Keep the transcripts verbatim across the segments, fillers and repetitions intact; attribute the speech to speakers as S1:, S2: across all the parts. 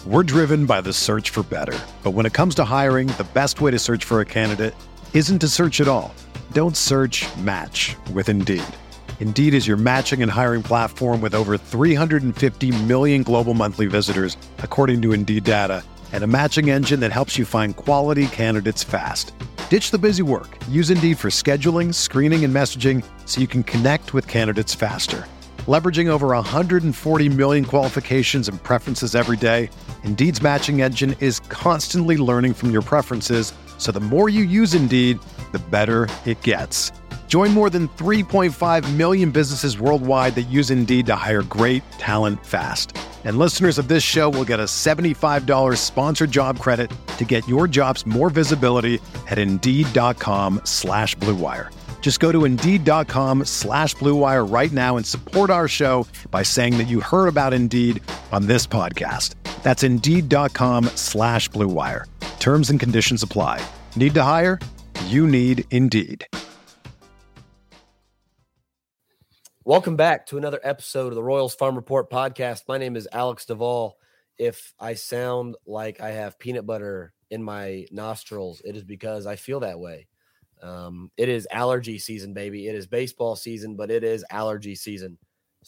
S1: We're driven by the search for better. But when it comes to hiring, the best way to search for a candidate isn't to search at all. Don't search, match with Indeed. Indeed is your matching and hiring platform with over three hundred fifty million global monthly visitors, according to Indeed data, and a matching engine that helps you find quality candidates fast. Ditch the busy work. Use Indeed for scheduling, screening, and messaging so you can connect with candidates faster. Leveraging over one hundred forty million qualifications and preferences every day, Indeed's matching engine is constantly learning from your preferences, so the more you use Indeed, the better it gets. Join more than three point five million businesses worldwide that use Indeed to hire great talent fast. And listeners of this show will get a seventy-five dollars sponsored job credit to get your jobs more visibility at Indeed.com slash Blue Wire. Just go to Indeed.com slash Blue Wire right now and support our show by saying that you heard about Indeed on this podcast. That's Indeed.com slash Blue Wire. Terms and conditions apply. Need to hire? You need Indeed.
S2: Welcome back to another episode of the Royals Farm Report podcast. My name is Alex Duvall. If I sound like I have peanut butter in my nostrils, it is because I feel that way. Um, it is allergy season, baby. It is baseball season, but it is allergy season.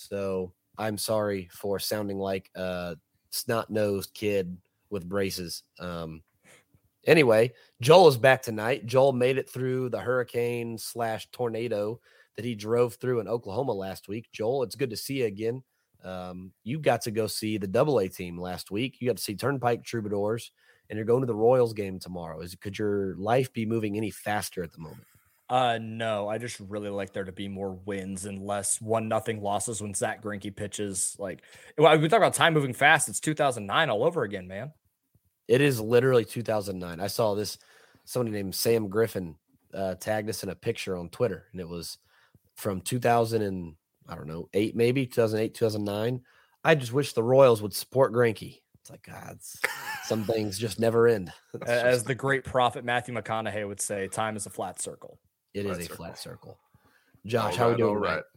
S2: So I'm sorry for sounding like a snot-nosed kid with braces. Um, anyway, Joel is back tonight. Joel made it through the hurricane slash tornado that he drove through in Oklahoma last week. Joel, it's good to see you again. Um, you got to go see the double A team last week. You got to see Turnpike Troubadours, and you're going to the Royals game tomorrow. Is could your life be moving any faster at the moment?
S3: Uh, no, I just really like there to be more wins and less one nothing losses when Zach Greinke pitches. Like, well, we talk about time moving fast. It's two thousand nine all over again, man.
S2: It is literally two thousand nine. I saw this. Somebody named Sam Griffin uh, tagged us in a picture on Twitter, and it was from two thousand and I don't know eight, maybe two thousand eight, two thousand nine. I just wish the Royals would support Greinke. It's like, God, it's, some things just never end.
S3: As
S2: just,
S3: the great prophet Matthew McConaughey would say, time is a flat circle.
S2: It
S4: flat
S2: is a
S4: circle.
S2: flat circle. Josh,
S4: all
S2: how
S4: right,
S2: are we doing?
S4: all right.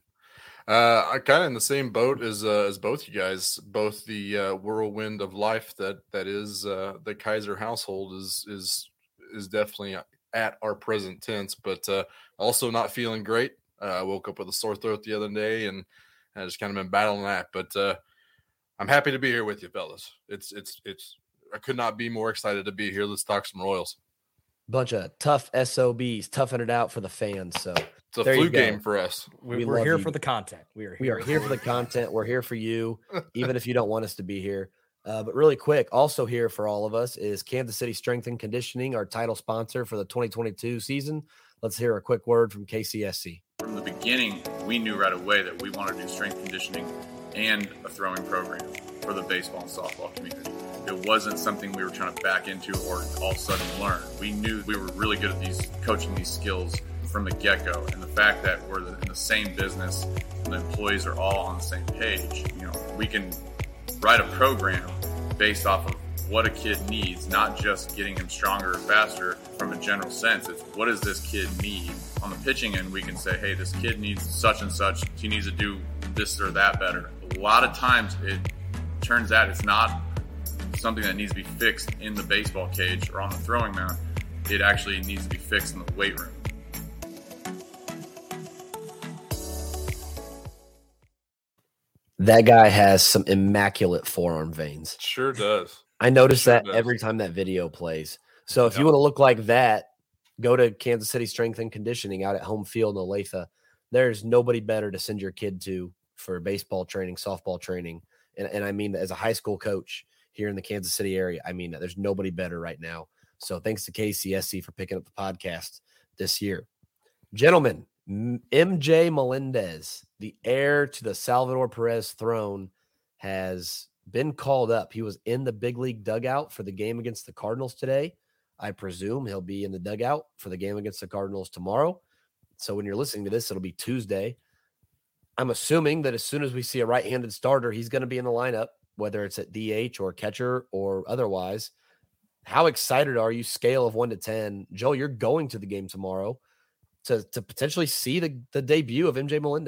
S4: Uh, I'm kind of in the same boat as uh, as both you guys. Both the uh, whirlwind of life that that is uh, the Kaiser household is is is definitely at our present tense, but uh, also not feeling great. Uh, I woke up with a sore throat the other day, and I just kind of been battling that. But uh, I'm happy to be here with you, fellas. It's it's it's. I could not be more excited to be here. Let's talk some Royals.
S2: Bunch of tough S O Bs, toughing it out for the fans. So
S4: It's a
S2: there
S4: flu
S2: you go.
S4: game for us.
S3: We,
S2: We
S3: we're
S2: love
S3: here
S2: you.
S3: for the content. We are here.
S2: We are here for the content. We're here for you, even if you don't want us to be here. Uh, but really quick, also here for all of us is Kansas City Strength and Conditioning, our title sponsor for the twenty twenty-two season. Let's hear a quick word from K C S C.
S5: From the beginning, we knew right away that we wanted to do strength conditioning and a throwing program for the baseball and softball community. It wasn't something we were trying to back into or all of a sudden learn. We knew we were really good at these coaching these skills from the get-go, and the fact that we're in the same business and the employees are all on the same page, you know, we can write a program based off of what a kid needs, not just getting him stronger or faster from a general sense. It's what does this kid need? On the pitching end, we can say, hey, this kid needs such and such. He needs to do this or that better. A lot of times it turns out it's not something that needs to be fixed in the baseball cage or on the throwing mound. It actually needs to be fixed in the weight room.
S2: That guy has some immaculate forearm veins.
S4: Sure does.
S2: I notice
S4: Sure
S2: that
S4: does.
S2: every time that video plays. So if
S4: Yeah.
S2: you want to look like that, go to Kansas City Strength and Conditioning out at home field in Olathe. There's nobody better to send your kid to for baseball training, softball training. And, and I mean, as a high school coach here in the Kansas City area, I mean, there's nobody better right now. So thanks to K C S C for picking up the podcast this year. Gentlemen, M J Melendez, the heir to the Salvador Perez throne, has been called up. He was in the big league dugout for the game against the Cardinals today. I presume he'll be in the dugout for the game against the Cardinals tomorrow. So when you're listening to this, it'll be Tuesday. I'm assuming that as soon as we see a right-handed starter, he's going to be in the lineup, whether it's at D H or catcher or otherwise. How excited are you, scale of one to ten? Joe, you're going to the game tomorrow to, to potentially see the, the debut of M J Melendez.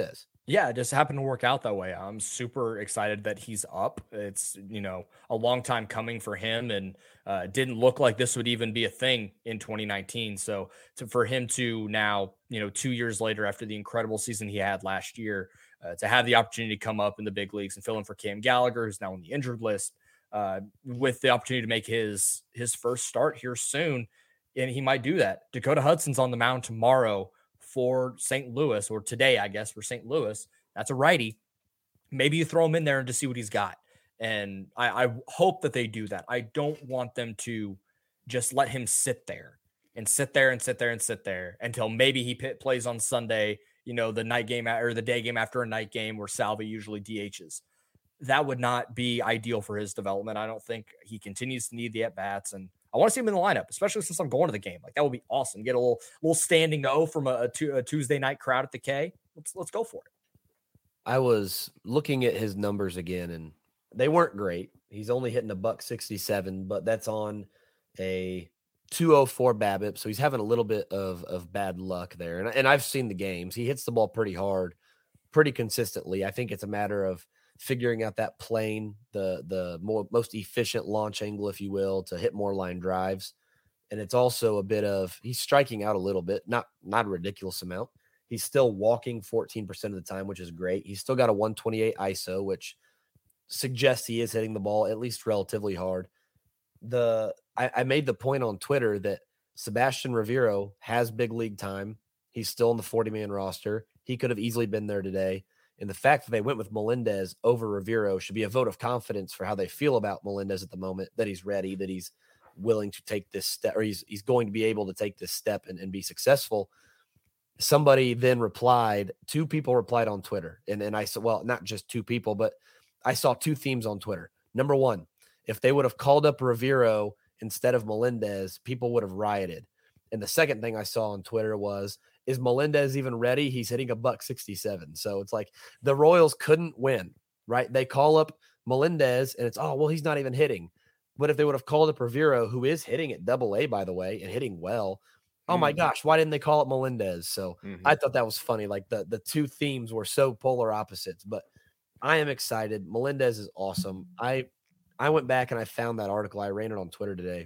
S3: Yeah, it just happened to work out that way. I'm super excited that he's up. It's, you know, a long time coming for him, and uh, didn't look like this would even be a thing in twenty nineteen. So to, for him to now, you know, two years later after the incredible season he had last year, uh, to have the opportunity to come up in the big leagues and fill in for Cam Gallagher, who's now on the injured list, uh, with the opportunity to make his his first start here soon, and he might do that. Dakota Hudson's on the mound tomorrow for Saint Louis, or today, I guess, for Saint Louis. That's a righty. Maybe you throw him in there and to see what he's got. And I, I hope that they do that. I don't want them to just let him sit there and sit there and sit there and sit there until maybe he pit plays on Sunday, you know, the night game or the day game after a night game where Salvi usually D Hs. That would not be ideal for his development. I don't think he continues to need the at-bats, and I want to see him in the lineup, especially since I'm going to the game. Like, that would be awesome. Get a little little standing O from a, a, tu- a Tuesday night crowd at the K. Let's let's go for it.
S2: I was looking at his numbers again, and they weren't great. He's only hitting a buck sixty-seven, but that's on a two oh four BABIP, so he's having a little bit of of bad luck there. And and I've seen the games. He hits the ball pretty hard, pretty consistently. I think it's a matter of figuring out that plane, the the more most efficient launch angle, if you will, to hit more line drives. And it's also a bit of he's striking out a little bit, not not a ridiculous amount. He's still walking fourteen percent of the time, which is great. He's still got a one twenty-eight I S O, which suggests he is hitting the ball at least relatively hard. The I, I made the point on Twitter that Sebastian Rivero has big league time. He's still in the forty-man roster. He could have easily been there today. And the fact that they went with Melendez over Rivero should be a vote of confidence for how they feel about Melendez at the moment, that he's ready, that he's willing to take this step, or he's he's going to be able to take this step and, and be successful. Somebody then replied, two people replied on Twitter. And, and I said, well, not just two people, but I saw two themes on Twitter. Number one, if they would have called up Rivero instead of Melendez, people would have rioted. And the second thing I saw on Twitter was, is Melendez even ready? He's hitting a buck sixty-seven. So it's like the Royals couldn't win, right? They call up Melendez and it's, oh, well, he's not even hitting. But if they would have called up Rivero, who is hitting at double A, by the way, and hitting well, oh my gosh, why didn't they call it Melendez? So mm-hmm. I thought that was funny. Like the, the two themes were so polar opposites, but I am excited. Melendez is awesome. I I went back and I found that article. I ran it on Twitter today.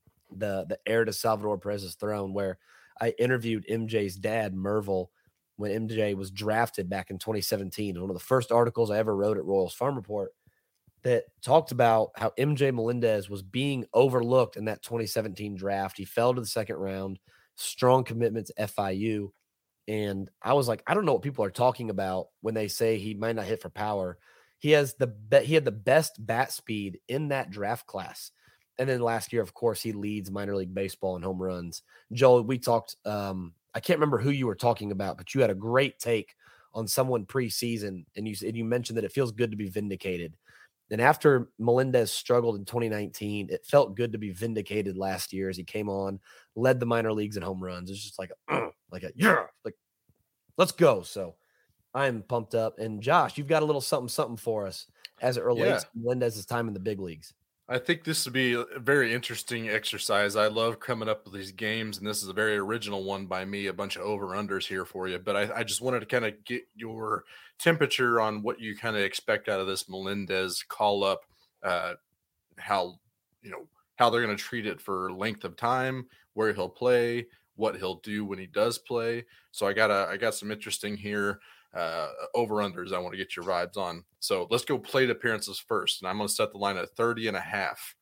S2: The the heir to Salvador Perez's throne, where I interviewed M J's dad, Merville, when M J was drafted back in twenty seventeen. One of the first articles I ever wrote at Royals Farm Report that talked about how M J Melendez was being overlooked in that twenty seventeen draft. He fell to the second round, strong commitment to F I U. And I was like, I don't know what people are talking about when they say he might not hit for power. He has the be- he had the best bat speed in that draft class. And then last year, of course, he leads minor league baseball in home runs. Joel, we talked, um, I can't remember who you were talking about, but you had a great take on someone preseason, and you, and you mentioned that it feels good to be vindicated. And after Melendez struggled in twenty nineteen, it felt good to be vindicated last year as he came on, led the minor leagues in home runs. It's just like, a, uh, like a, yeah, like, let's go. So I'm pumped up. And Josh, you've got a little something, something for us as it relates yeah. to Melendez's time in the big leagues.
S4: I think this would be a very interesting exercise. I love coming up with these games, and this is a very original one by me, a bunch of over-unders here for you. But I, I just wanted to kind of get your temperature on what you kind of expect out of this Melendez call-up, uh, how, you know, how they're going to treat it for length of time, where he'll play, what he'll do when he does play. So I got a, I got some interesting here. Uh, over-unders I want to get your vibes on. So let's go plate appearances first. And I'm going to set the line at thirty and a half.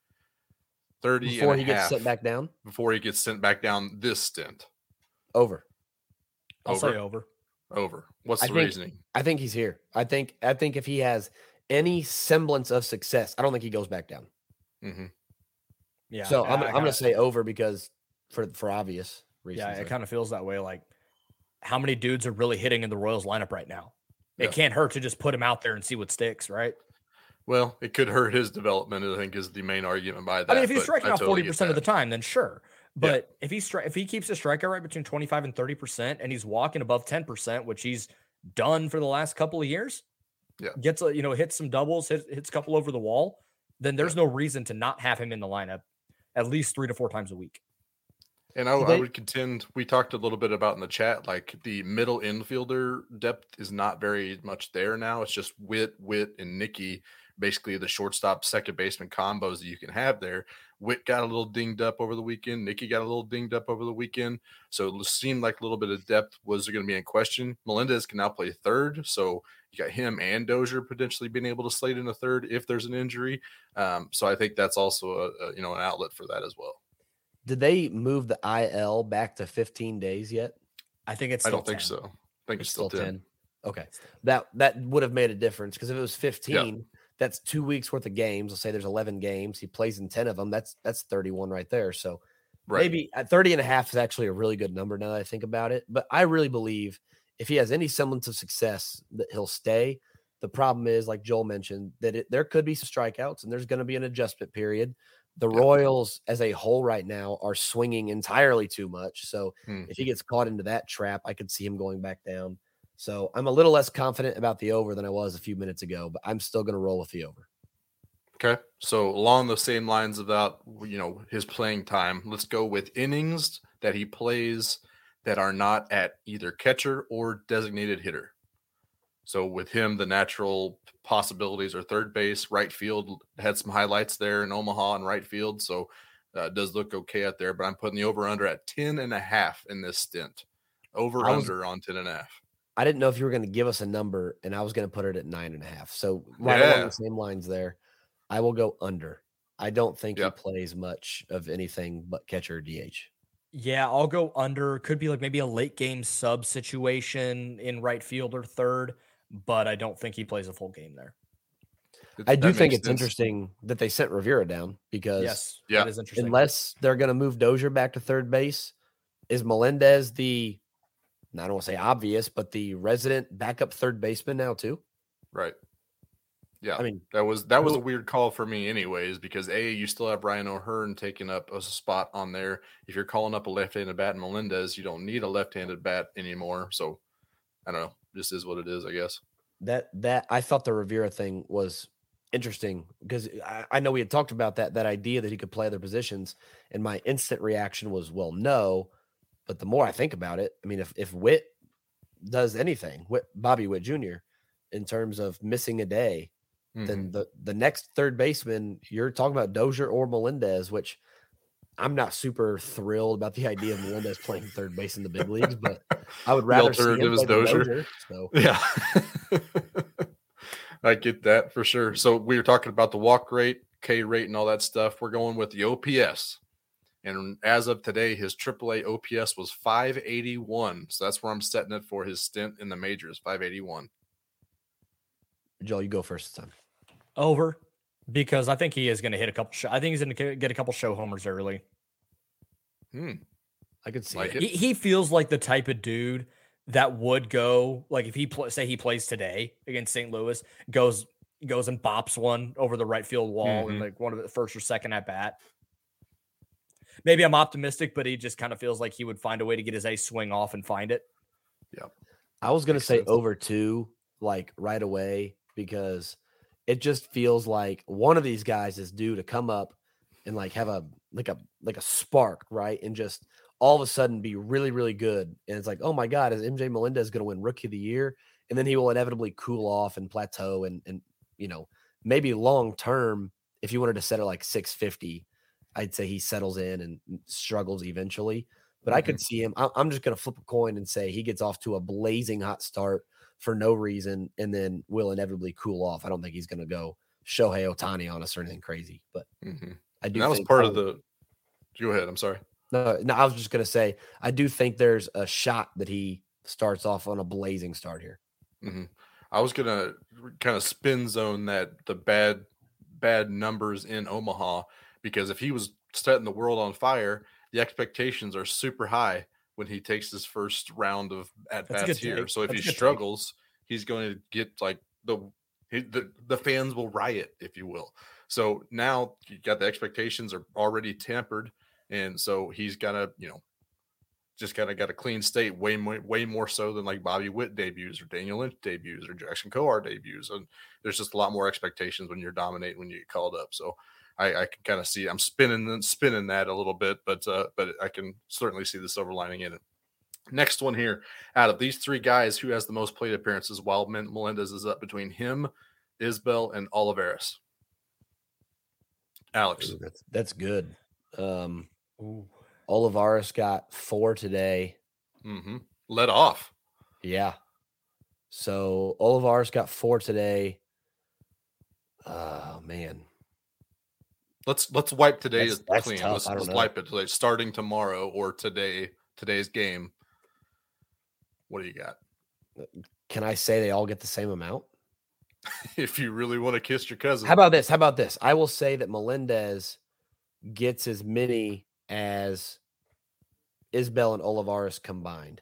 S4: thirty
S2: Before
S4: and
S2: he
S4: a
S2: gets
S4: half
S2: sent back down?
S4: Before he gets sent back down this stint.
S2: Over.
S3: I'll
S4: over?
S3: say over.
S4: Over. What's
S2: I
S4: the
S2: think,
S4: reasoning?
S2: I think he's here. I think I think if he has any semblance of success, I don't think he goes back down.
S4: Mm-hmm.
S3: Yeah.
S2: So I'm,
S3: I, I
S2: I'm going to say over because for for obvious reasons.
S3: Yeah, it
S2: there.
S3: kind of feels that way. Like, how many dudes are really hitting in the Royals lineup right now? It
S4: Yeah.
S3: can't hurt to just put him out there and see what sticks, right?
S4: Well, it could hurt his development, I think, is the main argument by that.
S3: I mean, if he's
S4: but
S3: striking
S4: I
S3: out
S4: totally
S3: forty
S4: get
S3: percent of
S4: that.
S3: the time, then sure. But yeah. if he stri- if he keeps a strikeout rate between twenty-five and thirty percent, and he's walking above ten percent, which he's done for the last couple of years,
S4: yeah,
S3: gets a, you know, hits some doubles, hits, hits a couple over the wall, then there's yeah. no reason to not have him in the lineup at least three to four times a week.
S4: And I,
S2: they,
S4: I would contend, we talked a little bit about in the chat, like the middle infielder depth is not very much there now. It's just Witt, Witt, and Nicky, basically the shortstop, second baseman combos that you can have there. Witt got a little dinged up over the weekend. Nicky got a little dinged up over the weekend. So it seemed like a little bit of depth was going to be in question. Melendez can now play third. So you got him and Dozier potentially being able to slate in a third if there's an injury. Um, so I think that's also a, a you know an outlet for that as well.
S2: Did they move the I L back to fifteen days yet?
S3: I think it's.
S4: I
S3: Still
S4: don't think
S3: ten.
S4: so. I think it's,
S2: It's
S4: still,
S2: still
S4: ten.
S2: ten. Okay. That that would have made a difference because if it was fifteen,
S4: Yeah.
S2: that's two weeks worth of games. Let's say there's eleven games. He plays in ten of them. That's that's thirty-one right there. So
S4: Right.
S2: maybe at thirty and a half is actually a really good number now that I think about it. But I really believe if he has any semblance of success that he'll stay. The problem is, like Joel mentioned, that it, there could be some strikeouts and there's going to be an adjustment period. The
S4: Yeah.
S2: Royals as a whole right now are swinging entirely too much. So
S4: Hmm.
S2: if he gets caught into that trap, I could see him going back down. So I'm a little less confident about the over than I was a few minutes ago, but I'm still going to roll with the over.
S4: Okay. So along the same lines of that, you know, his playing time, let's go with innings that he plays that are not at either catcher or designated hitter. So with him, the natural possibilities are third base, right field. Had some highlights there in Omaha and right field. So uh, it does look okay out there, but I'm putting the over under at ten and a half in this stint. Over
S2: I was-
S4: under on ten and a half.
S2: I didn't know if you were going to give us a number, and I was going to put it at nine and a half. So right
S4: Yeah.
S2: along the same lines there, I will go under. I don't think
S4: Yep.
S2: he plays much of anything but catcher or D H.
S3: Yeah, I'll go under. Could be like maybe a late game sub situation in right field or third, but I don't think he plays a full game there.
S2: I do
S4: That
S2: think
S4: makes
S2: it's
S4: sense.
S2: interesting that they sent Rivera down because
S3: Yes,
S4: Yeah.
S3: that is interesting.
S2: unless they're going to move Dozier back to third base, is Melendez the, I don't want to say obvious, but the resident backup third baseman now too?
S4: Right. Yeah.
S2: I mean,
S4: That was that was a
S2: who-
S4: weird call for me, anyways, because A, you still have Ryan O'Hearn taking up a spot on there. If you're calling up a left-handed bat in Melendez, you don't need a left-handed bat anymore. So I don't know. This is what it is, I guess.
S2: that that I thought the Rivera thing was interesting because I, I know we had talked about that that idea that he could play other positions, and my instant reaction was, well, no. But the more I think about it, I mean, if if Witt does anything, Witt, Bobby Witt Junior, in terms of missing a day,
S4: Mhm.
S2: then the the next third baseman you're talking about Dozier or Melendez, which I'm not super thrilled about the idea of Melendez playing third base in the big leagues, but I would
S4: The
S2: rather see him
S4: alternative is
S2: play than
S4: Dozier.
S2: Dozier. So
S4: Yeah. I get that for sure. So we were talking about the walk rate, K rate, and all that stuff. We're going with the O P S. And as of today, his triple A O P S was five eighty-one. So that's where I'm setting it for his stint in the majors, five eighty-one.
S2: Joel, you go first this time.
S3: Over, because I think he is going to hit a couple. Sh- I think he's going to get a couple show homers early.
S4: Hmm.
S2: I could see
S4: Like
S2: it.
S4: it.
S3: He, he feels like the type of dude that would go, like if he pl- say he plays today against Saint Louis, goes goes and bops one over the right field wall in
S4: Mhm.
S3: like one of the first or second at bat. Maybe I'm optimistic, but he just kind of feels like he would find a way to get his ace swing off and find it.
S2: I was going to
S4: Makes
S2: say
S4: sense.
S2: over two, like right away, because it just feels like one of these guys is due to come up and like have a like a like a spark, right? And just all of a sudden be really, really good. And it's like, oh my God, is M J Melendez going to win Rookie of the Year? And then he will inevitably cool off and plateau. And and you know, maybe long term, if you wanted to set it like six fifty, I'd say he settles in and struggles eventually. But I could see him. I- I'm just going to flip a coin and say he gets off to a blazing hot start for no reason, and then will inevitably cool off. I don't think he's going to go Shohei Ohtani on us or anything crazy. But
S4: Mhm.
S2: I do.
S4: And that was
S2: think
S4: part of the. Go ahead. I'm sorry.
S2: No, no, I was just going to say I do think there's a shot that he starts off on a blazing start here.
S4: hmm I was gonna kind of spin zone that the bad bad numbers in Omaha, because if he was setting the world on fire, the expectations are super high when he takes his first round of at
S3: That's a
S4: bats
S3: good
S4: here.
S3: take.
S4: So if
S3: That's
S4: he
S3: a good take.
S4: struggles, he's going to get like the, he, the the fans will riot, if you will. So now you got the expectations are already tempered, and so he's got to you know just kind of got a clean state, way more, way more so than like Bobby Witt debuts or Daniel Lynch debuts or Jackson Coar debuts. And there's just a lot more expectations when you're dominating, when you get called up. So I, I can kind of see, I'm spinning spinning that a little bit, but uh, but I can certainly see the silver lining in it. Next one here, out of these three guys, who has the most plate appearances while Melendez is up between him, Isbell, and Olivares? Alex.
S2: Ooh, that's, that's good. Um, Ooh. Olivares got four today.
S4: Mm-hmm. Let off.
S2: Yeah. So Olivares got four today. Oh, man.
S4: Let's let's wipe today
S2: that's, that's
S4: clean.
S2: Tough.
S4: Let's, let's wipe it today, starting tomorrow or today, today's game. What do you got?
S2: Can I say they all get the same amount?
S4: If you really want to kiss your cousin.
S2: How about this? How about this? I will say that Melendez gets as many as Isbell and Olivares combined.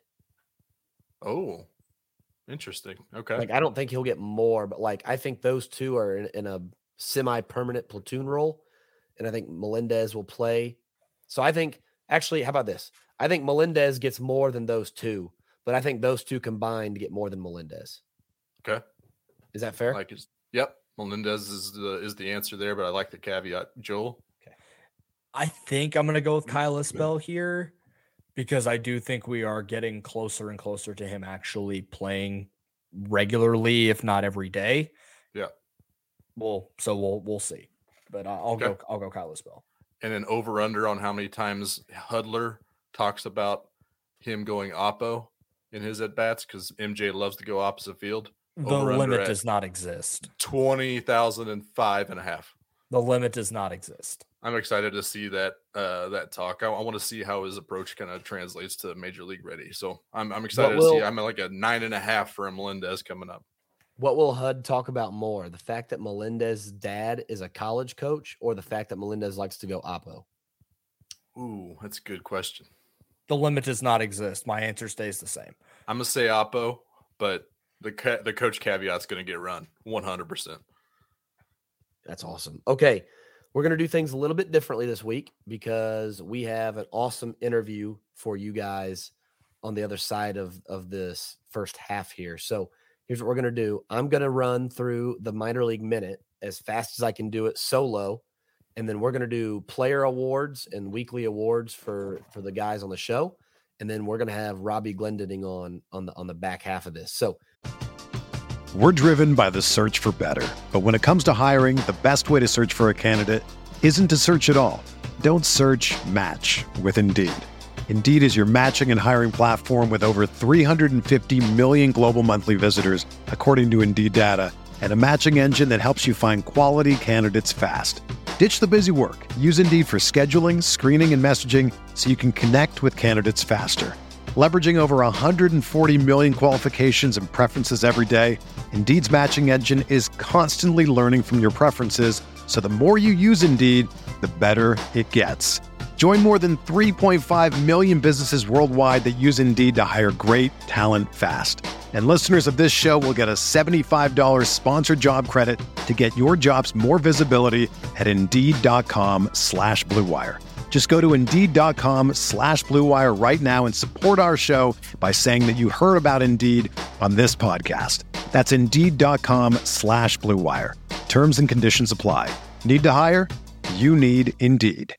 S4: Oh, interesting. Okay.
S2: Like, I don't think he'll get more, but like, I think those two are in, in a semi-permanent platoon role. And I think Melendez will play. So I think, actually, how about this? I think Melendez gets more than those two, but I think those two combined get more than Melendez.
S4: Okay.
S2: Is that fair?
S4: Like, his, yep. Melendez is the is the answer there, but I like the caveat. Joel?
S3: Okay. I think I'm going to go with Kyle Isbell here because I do think we are getting closer and closer to him actually playing regularly, if not every day.
S4: Yeah.
S3: Well, so we'll we'll see. But I'll
S4: okay.
S3: go. I'll go Kyle Isbell.
S4: And an over under on how many times Hudler talks about him going oppo in his at bats, because M J loves to go opposite field.
S3: The over limit does not exist.
S4: Twenty thousand and five and a half.
S3: The limit does not exist.
S4: I'm excited to see that uh, that talk. I, I want to see how his approach kind of translates to Major League ready. So I'm I'm excited will, to see. I'm at like a nine and a half for Melendez coming up.
S2: What will H U D talk about more? The fact that Melendez's dad is a college coach, or the fact that Melendez likes to go oppo?
S4: Ooh, that's a good question.
S3: The limit does not exist. My answer stays the same.
S4: I'm gonna say oppo, but the ca- the coach caveat's gonna get run one hundred percent.
S2: That's awesome. Okay, we're gonna do things a little bit differently this week because we have an awesome interview for you guys on the other side of of this first half here. So here's what we're going to do. I'm going to run through the minor league minute as fast as I can do it solo. And then we're going to do player awards and weekly awards for, for the guys on the show. And then we're going to have Robbie Glendinning on, on the, on the back half of this. So
S1: we're driven by the search for better, but when it comes to hiring, the best way to search for a candidate isn't to search at all. Don't search, match with Indeed. Indeed is your matching and hiring platform with over three hundred fifty million global monthly visitors, according to Indeed data, and a matching engine that helps you find quality candidates fast. Ditch the busy work. Use Indeed for scheduling, screening, and messaging so you can connect with candidates faster. Leveraging over one hundred forty million qualifications and preferences every day, Indeed's matching engine is constantly learning from your preferences, so the more you use Indeed, the better it gets. Join more than three point five million businesses worldwide that use Indeed to hire great talent fast. And listeners of this show will get a seventy-five dollars sponsored job credit to get your jobs more visibility at Indeed.com slash Blue Wire. Just go to Indeed.com slash Blue Wire right now and support our show by saying that you heard about Indeed on this podcast. That's Indeed.com slash Blue Wire. Terms and conditions apply. Need to hire? You need Indeed.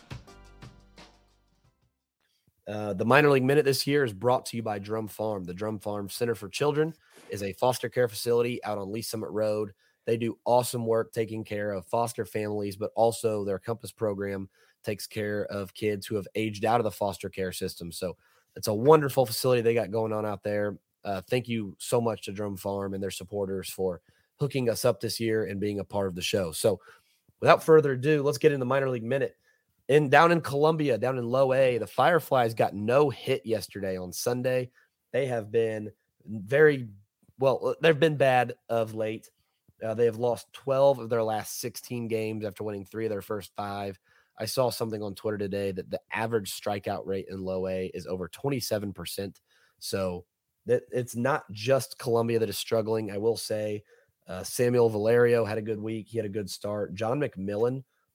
S2: Uh, the minor league minute this year is brought to you by Drum Farm. The Drum Farm Center for Children is a foster care facility out on Lee Summit Road. They do awesome work taking care of foster families, but also their Compass program takes care of kids who have aged out of the foster care system. So it's a wonderful facility they got going on out there. Uh, thank you so much to Drum Farm and their supporters for hooking us up this year and being a part of the show. So without further ado, let's get in the minor league minute. In down in Columbia, down in low A, the Fireflies got no hit yesterday on Sunday. They have been very well, they've been bad of late. Uh, they have lost twelve of their last sixteen games after winning three of their first five. I saw something on Twitter today that the average strikeout rate in low A is over twenty-seven percent. So that it's not just Columbia that is struggling. I will say uh, Samuel Valerio had a good week. He had a good start. John McMillan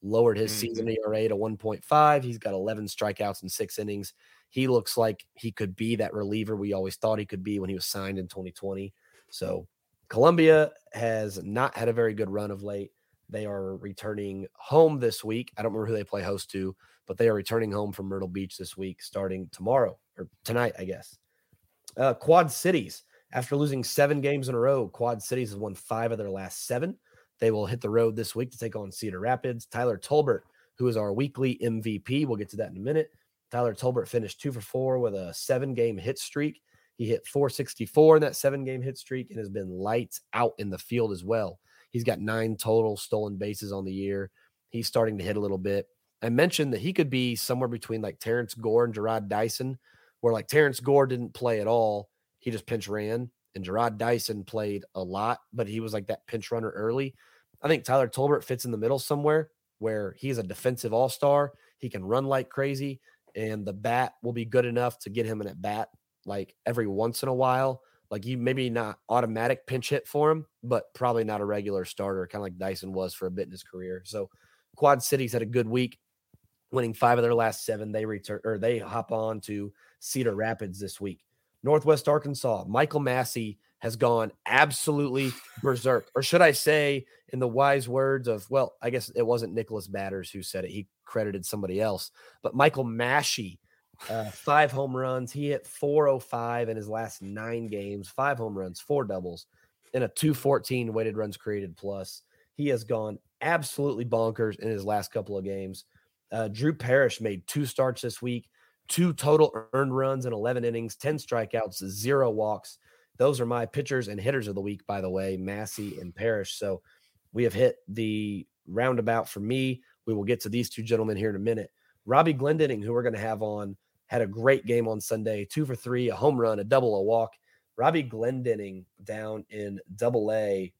S2: lowered his
S4: Mhm.
S2: season E R A to one point five. He's got eleven strikeouts in six innings. He looks like he could be that reliever we always thought he could be when he was signed in twenty twenty. So Columbia has not had a very good run of late. They are returning home this week. I don't remember who they play host to, but they are returning home from Myrtle Beach this week, starting tomorrow or tonight, I guess. Uh, Quad Cities, after losing seven games in a row, Quad Cities has won five of their last seven. They will hit the road this week to take on Cedar Rapids. Tyler Tolbert, who is our weekly M V P, we'll get to that in a minute. Tyler Tolbert finished two for four with a seven-game hit streak. He hit four sixty-four in that seven-game hit streak and has been lights out in the field as well. He's got nine total stolen bases on the year. He's starting to hit a little bit. I mentioned that he could be somewhere between like Terrence Gore and Gerard Dyson, where like Terrence Gore didn't play at all. He just pinch ran, and Gerard Dyson played a lot, but he was like that pinch runner early. I think Tyler Tolbert fits in the middle somewhere where he's a defensive all-star. He can run like crazy, and the bat will be good enough to get him an at-bat like every once in a while. Like you maybe not automatic pinch hit for him, but probably not a regular starter, kind of like Dyson was for a bit in his career. So Quad Cities had a good week, winning five of their last seven. They return or they hop on to Cedar Rapids this week. Northwest Arkansas, Michael Massey has gone absolutely berserk. Or should I say, in the wise words of, well, I guess it wasn't Nicholas Batters who said it. He credited somebody else. But Michael Massey, uh, five home runs. He hit four oh five in his last nine games, five home runs, four doubles, and a two fourteen weighted runs created plus. He has gone absolutely bonkers in his last couple of games. Uh, Drew Parrish made two starts this week, two total earned runs in eleven innings, ten strikeouts, zero walks. Those are my pitchers and hitters of the week, by the way, Massey and Parrish. So we have hit the roundabout for me. We will get to these two gentlemen here in a minute. Robbie Glendening, who we're going to have on, had a great game on Sunday, two for three, a home run, a double, a walk. Robbie Glendening down in double A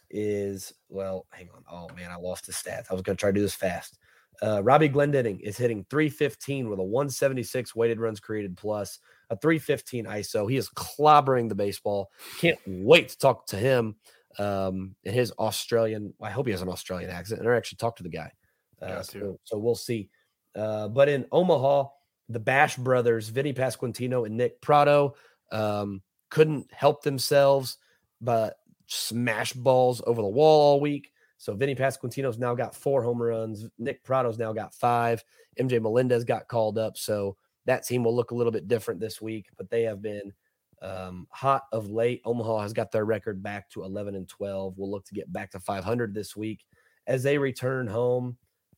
S2: is, well, hang on. Oh, man, I lost his stats. I was going to try to do this fast. Uh, Robbie Glendening is hitting three fifteen with a one seventy-six weighted runs created plus, a three fifteen I S O. He is clobbering the baseball. Can't wait to talk to him um, in his Australian. I hope he has an Australian accent. I never actually talked to the guy. Uh,
S4: Yeah,
S2: so, so we'll see. Uh, but in Omaha, the Bash brothers, Vinny Pasquantino and Nick Prado, um, couldn't help themselves but smash balls over the wall all week. So Vinny Pasquantino's now got four home runs. Nick Prado's now got five. M J Melendez got called up. So that team will look a little bit different this week, but they have been um, hot of late. Omaha has got their record back to eleven and twelve. We'll look to get back to five hundred this week as they return home.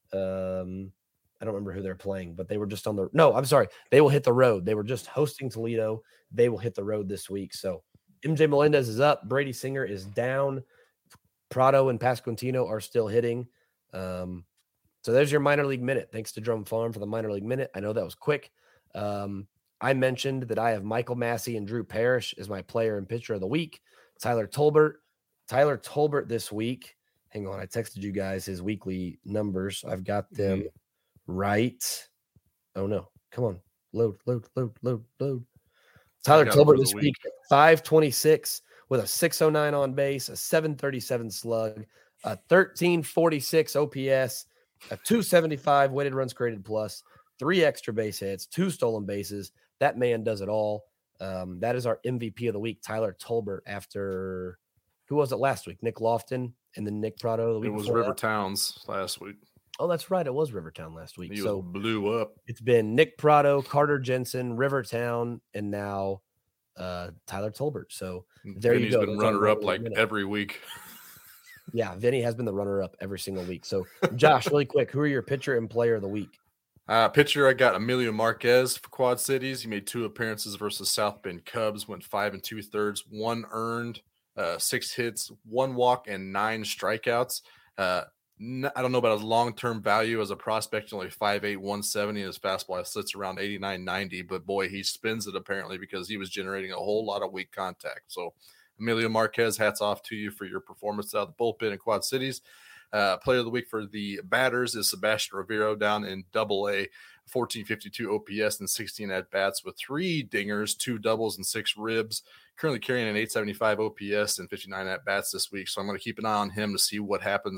S2: Um, I don't remember who they're playing, but they were just on the, no, I'm sorry. They will hit the road. They were just hosting Toledo. They will hit the road this week. So M J Melendez is up. Brady Singer is down. Prado and Pasquantino are still hitting. Um, so there's your minor league minute. Thanks to Drum Farm for the minor league minute. I know that was quick. Um, I mentioned that I have Michael Massey and Drew Parrish as my player and pitcher of the week. Tyler Tolbert. Tyler Tolbert this week. Hang on. I texted you guys his weekly numbers. I've got them mm-hmm. right. Oh, no. Come on. Load, load, load, load, load. Tyler Tolbert this week, week five twenty-six. With a six oh nine on base, a seven thirty-seven slug, a thirteen forty-six O P S, a two seventy-five weighted runs created plus, three extra base hits, two stolen bases. That man does it all. Um, that is our M V P of the week, Tyler Tolbert, after, who was it last week? Nick Lofton and then Nick Prado. The week
S4: it was
S2: River
S4: that. Towns last week.
S2: Oh, that's right. It was Rivertown last week.
S4: He
S2: so
S4: blew up.
S2: It's been Nick Prado, Carter Jensen, Rivertown, and now uh Tyler Tolbert. So there
S4: Vinny's
S2: you go.
S4: Been runner up like minute. every week.
S2: Yeah, Vinny has been the runner up every single week. So Josh, really quick, who are your pitcher and player of the week?
S4: Uh pitcher, I got Emilio Marquez for Quad Cities. He made two appearances versus South Bend Cubs, went five and two thirds, one earned, uh six hits, one walk, and nine strikeouts. Uh I don't know about his long-term value as a prospect, only five eight, one seventy. His fastball sits around eighty-nine, ninety, but boy, he spins it apparently because he was generating a whole lot of weak contact. So Emilio Marquez, hats off to you for your performance out of the bullpen in Quad Cities. Uh, player of the week for the batters is Sebastian Rivero down in double A, fourteen fifty-two O P S and sixteen at-bats with three dingers, two doubles, and six ribs. Currently carrying an eight seventy-five O P S and fifty-nine at-bats this week. So I'm going to keep an eye on him to see what happens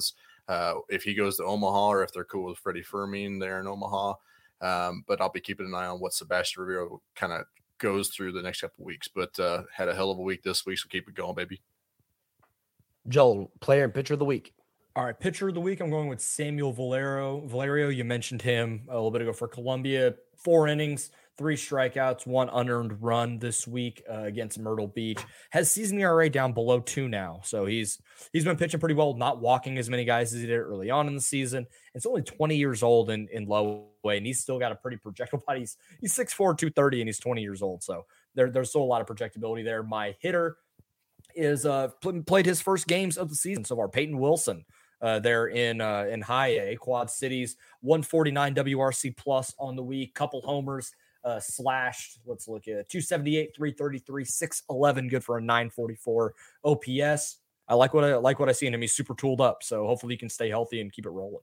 S4: uh, if he goes to Omaha or if they're cool with Freddie Fermin there in Omaha. Um, but I'll be keeping an eye on what Sebastian Rivera kind of goes through the next couple of weeks. But uh, had a hell of a week this week, so keep it going, baby.
S2: Joel, player and pitcher of the week.
S3: All right, pitcher of the week, I'm going with Samuel Valerio. Valerio, you mentioned him a little bit ago for Columbia. Four innings, three strikeouts, one unearned run this week uh, against Myrtle Beach. Has season E R A down below two now, so he's he's been pitching pretty well, not walking as many guys as he did early on in the season. It's only twenty years old in, in low way, and he's still got a pretty projectable body. He's, he's six four, two thirty, and he's twenty years old, so there, there's still a lot of projectability there. My hitter is uh, played his first games of the season so far, Peyton Wilson. Uh, there in uh, in High A, Quad Cities, one forty-nine W R C plus on the week, couple homers, uh, slashed. Let's look at two seventy-eight, three thirty-three, six eleven, good for a nine forty-four O P S. I like what I like what I see in him. He's super tooled up, so hopefully he can stay healthy and keep it rolling.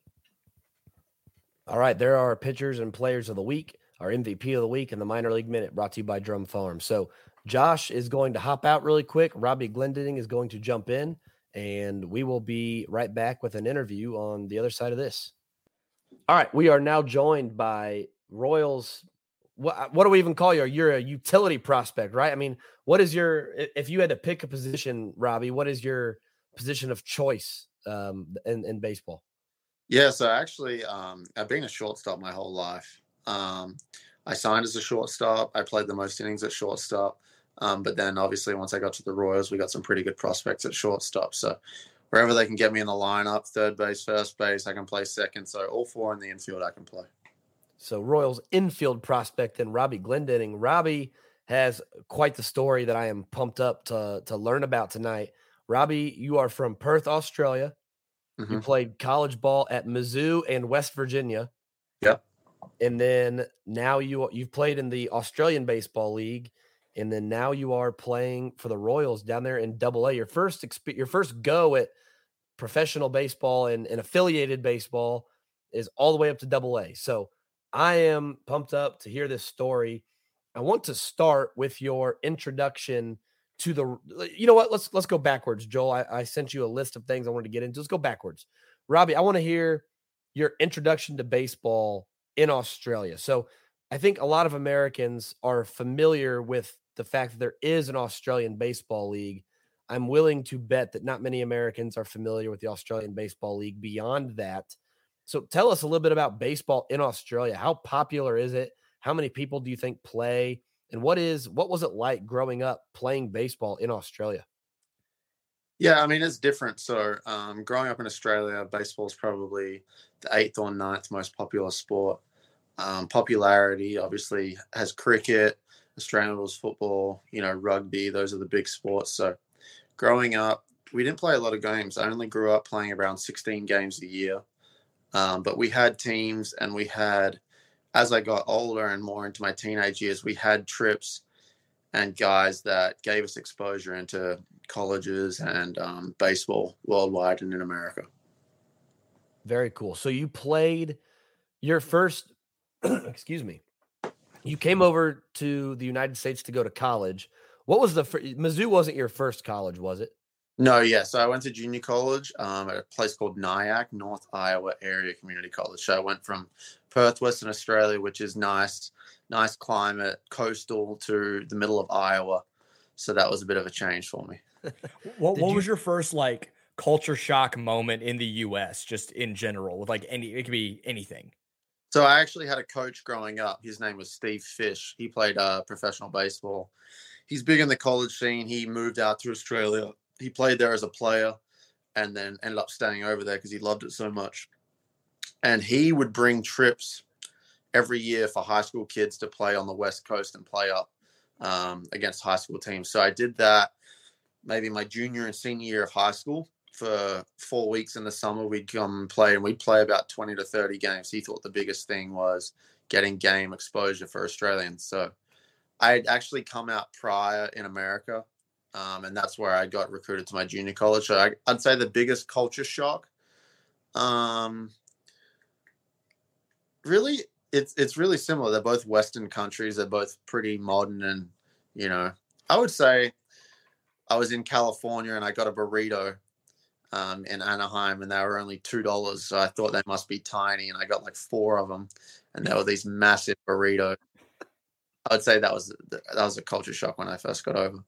S2: All right, there are pitchers and players of the week, our M V P of the week, and the minor league minute brought to you by Drum Farm. So Josh is going to hop out really quick. Robbie Glendinning is going to jump in. And we will be right back with an interview on the other side of this. All right. We are now joined by Royals. What, what do we even call you? You're a utility prospect, right? I mean, what is your, if you had to pick a position, Robbie, what is your position of choice um, in, in baseball?
S6: Yeah. So actually, um, I've been a shortstop my whole life. Um, I signed as a shortstop. I played the most innings at shortstop. Um, but then obviously once I got to the Royals, we got some pretty good prospects at shortstop. So wherever they can get me in the lineup, third base, first base, I can play second. So all four in the infield I can play.
S2: So Royals infield prospect and Robbie Glendinning. Robbie has quite the story that I am pumped up to, to learn about tonight. Robbie, you are from Perth, Australia. Mm-hmm. You played college ball at Mizzou and West Virginia.
S6: Yep.
S2: And then now you, you've played in the Australian Baseball League. And then now you are playing for the Royals down there in Double A. Your first exp- your first go at professional baseball and, and affiliated baseball is all the way up to Double A. So I am pumped up to hear this story. I want to start with your introduction to the. You know what? Let's let's go backwards, Joel. I, I sent you a list of things I wanted to get into. Let's go backwards, Robbie. I want to hear your introduction to baseball in Australia. So I think a lot of Americans are familiar with the fact that there is an Australian Baseball League. I'm willing to bet that not many Americans are familiar with the Australian Baseball League beyond that. So tell us a little bit about baseball in Australia. How popular is it? How many people do you think play? And what is what was it like growing up playing baseball in Australia?
S6: Yeah, I mean, it's different. So um, growing up in Australia, baseball is probably the eighth or ninth most popular sport. Um, popularity obviously has cricket, Australian rules football, you know, rugby. Those are the big sports. So growing up, we didn't play a lot of games. I only grew up playing around sixteen games a year. Um, but we had teams, and we had, as I got older and more into my teenage years, we had trips and guys that gave us exposure into colleges and um, baseball worldwide and in America.
S2: Very cool. So you played your first, excuse me, you came over to the United States to go to college. What was the, Mizzou wasn't your first college, was it?
S6: No, yeah. So I went to junior college um, at a place called Nyack, North Iowa Area Community College. So I went from Perth, Western Australia, which is nice, nice climate, coastal, to the middle of Iowa. So that was a bit of a change for me.
S3: What, what
S2: you,
S3: was your first like culture shock moment in the U S just in general with like any, it could be anything.
S6: So I actually had a coach growing up. His name was Steve Fish. He played uh, professional baseball. He's big in the college scene. He moved out to Australia. He played there as a player and then ended up staying over there because he loved it so much. And he would bring trips every year for high school kids to play on the West Coast and play up um, against high school teams. So I did that maybe my junior and senior year of high school. For four weeks in the summer, we'd come and play, and we'd play about twenty to thirty games. He thought the biggest thing was getting game exposure for Australians. So I had actually come out prior in America. Um, and that's where I got recruited to my junior college. So I, I'd say the biggest culture shock, um, really, it's it's really similar. They're both Western countries. They're both pretty modern. And, you know, I would say I was in California and I got a burrito um, in Anaheim, and they were only two dollars. So I thought they must be tiny, and I got like four of them, and they were these massive burritos. I would say that was that was a culture shock when I first got over.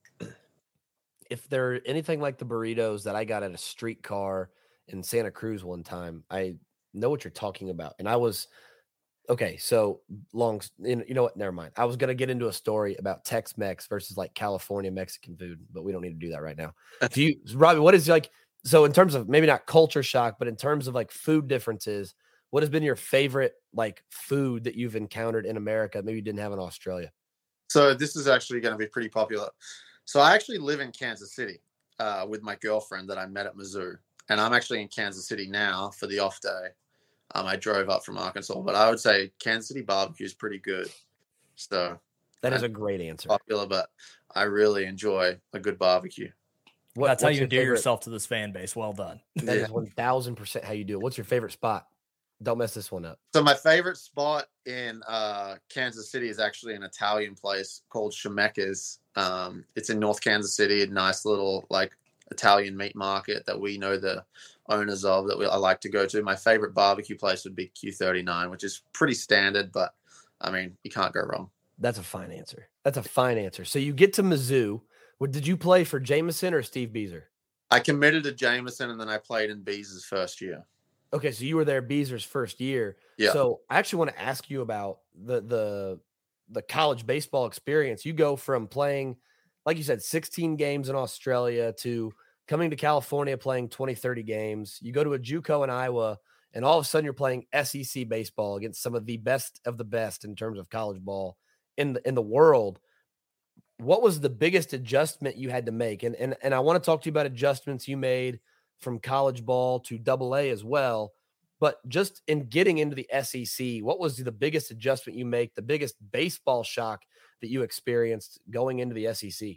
S2: If they're anything like the burritos that I got at a streetcar in Santa Cruz one time, I know what you're talking about. And I was okay. So long, you know what? Never mind. I was gonna get into a story about Tex-Mex versus like California Mexican food, but we don't need to do that right now. Do you, Robbie? What is like? So in terms of maybe not culture shock, but in terms of like food differences, what has been your favorite like food that you've encountered in America? Maybe you didn't have in Australia.
S6: So this is actually going to be pretty popular. So I actually live in Kansas City uh, with my girlfriend that I met at Mizzou, and I'm actually in Kansas City now for the off day. Um, I drove up from Arkansas, but I would say Kansas City barbecue is pretty good. So
S2: that is a great answer.
S6: Popular, but I really enjoy a good barbecue.
S3: What, That's how you endear yourself to this fan base. Well done.
S2: That yeah. is one thousand percent how you do it. What's your favorite spot? Don't mess this one up.
S6: So my favorite spot in uh, Kansas City is actually an Italian place called Shemeka's. Um, it's in North Kansas City, a nice little like Italian meat market that we know the owners of that we, I like to go to. My favorite barbecue place would be Q thirty-nine, which is pretty standard, but I mean, you can't go wrong.
S2: That's a fine answer. That's a fine answer. So you get to Mizzou. What, did you play for Jameson or Steve Beazer?
S6: I committed to Jameson, and then I played in Beezer's first year.
S2: Okay, so you were there Beezer's first year.
S6: Yeah.
S2: So I actually want to ask you about the the the college baseball experience. You go from playing, like you said, sixteen games in Australia to coming to California playing twenty, thirty games. You go to a JUCO in Iowa, and all of a sudden you're playing S E C baseball against some of the best of the best in terms of college ball in the in the world. What was the biggest adjustment you had to make? And and and I want to talk to you about adjustments you made from college ball to double A as well. But just in getting into the S E C, what was the biggest adjustment you make, the biggest baseball shock that you experienced going into the S E C?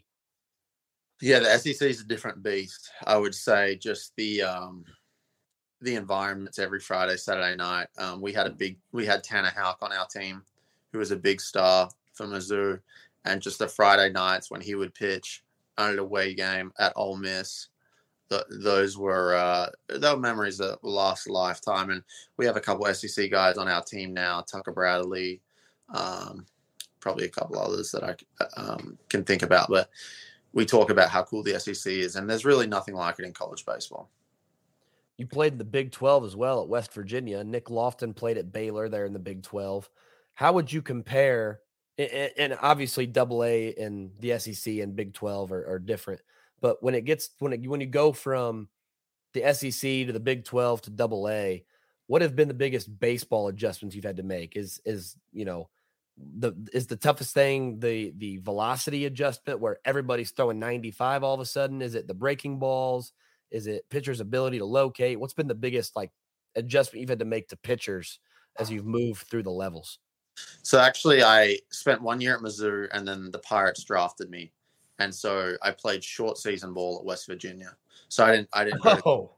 S6: Yeah, the S E C is a different beast. I would say just the um, the environments every Friday, Saturday night. Um, we had a big, we had Tanner Houck on our team, who was a big star for Mizzou. And just the Friday nights when he would pitch on an away game at Ole Miss, the, those were uh, they were memories that last a lifetime. And we have a couple S E C guys on our team now, Tucker Bradley, um, probably a couple others that I um, can think about. But we talk about how cool the S E C is, and there's really nothing like it in college baseball.
S2: You played in the Big twelve as well at West Virginia. Nick Lofton played at Baylor there in the Big twelve. How would you compare? And obviously double A and the S E C and Big twelve are, are different. But when it gets, when it, when you go from the S E C to the Big twelve to double A, what have been the biggest baseball adjustments you've had to make? Is, is, you know, the, is the toughest thing, the, the velocity adjustment where everybody's throwing ninety-five all of a sudden? Is it the breaking balls? Is it pitchers' ability to locate? What's been the biggest like adjustment you've had to make to pitchers as you've moved through the levels?
S6: So actually, I spent one year at Mizzou, and then the Pirates drafted me, and so I played short season ball at West Virginia. So I didn't. I didn't. Go to-
S2: oh,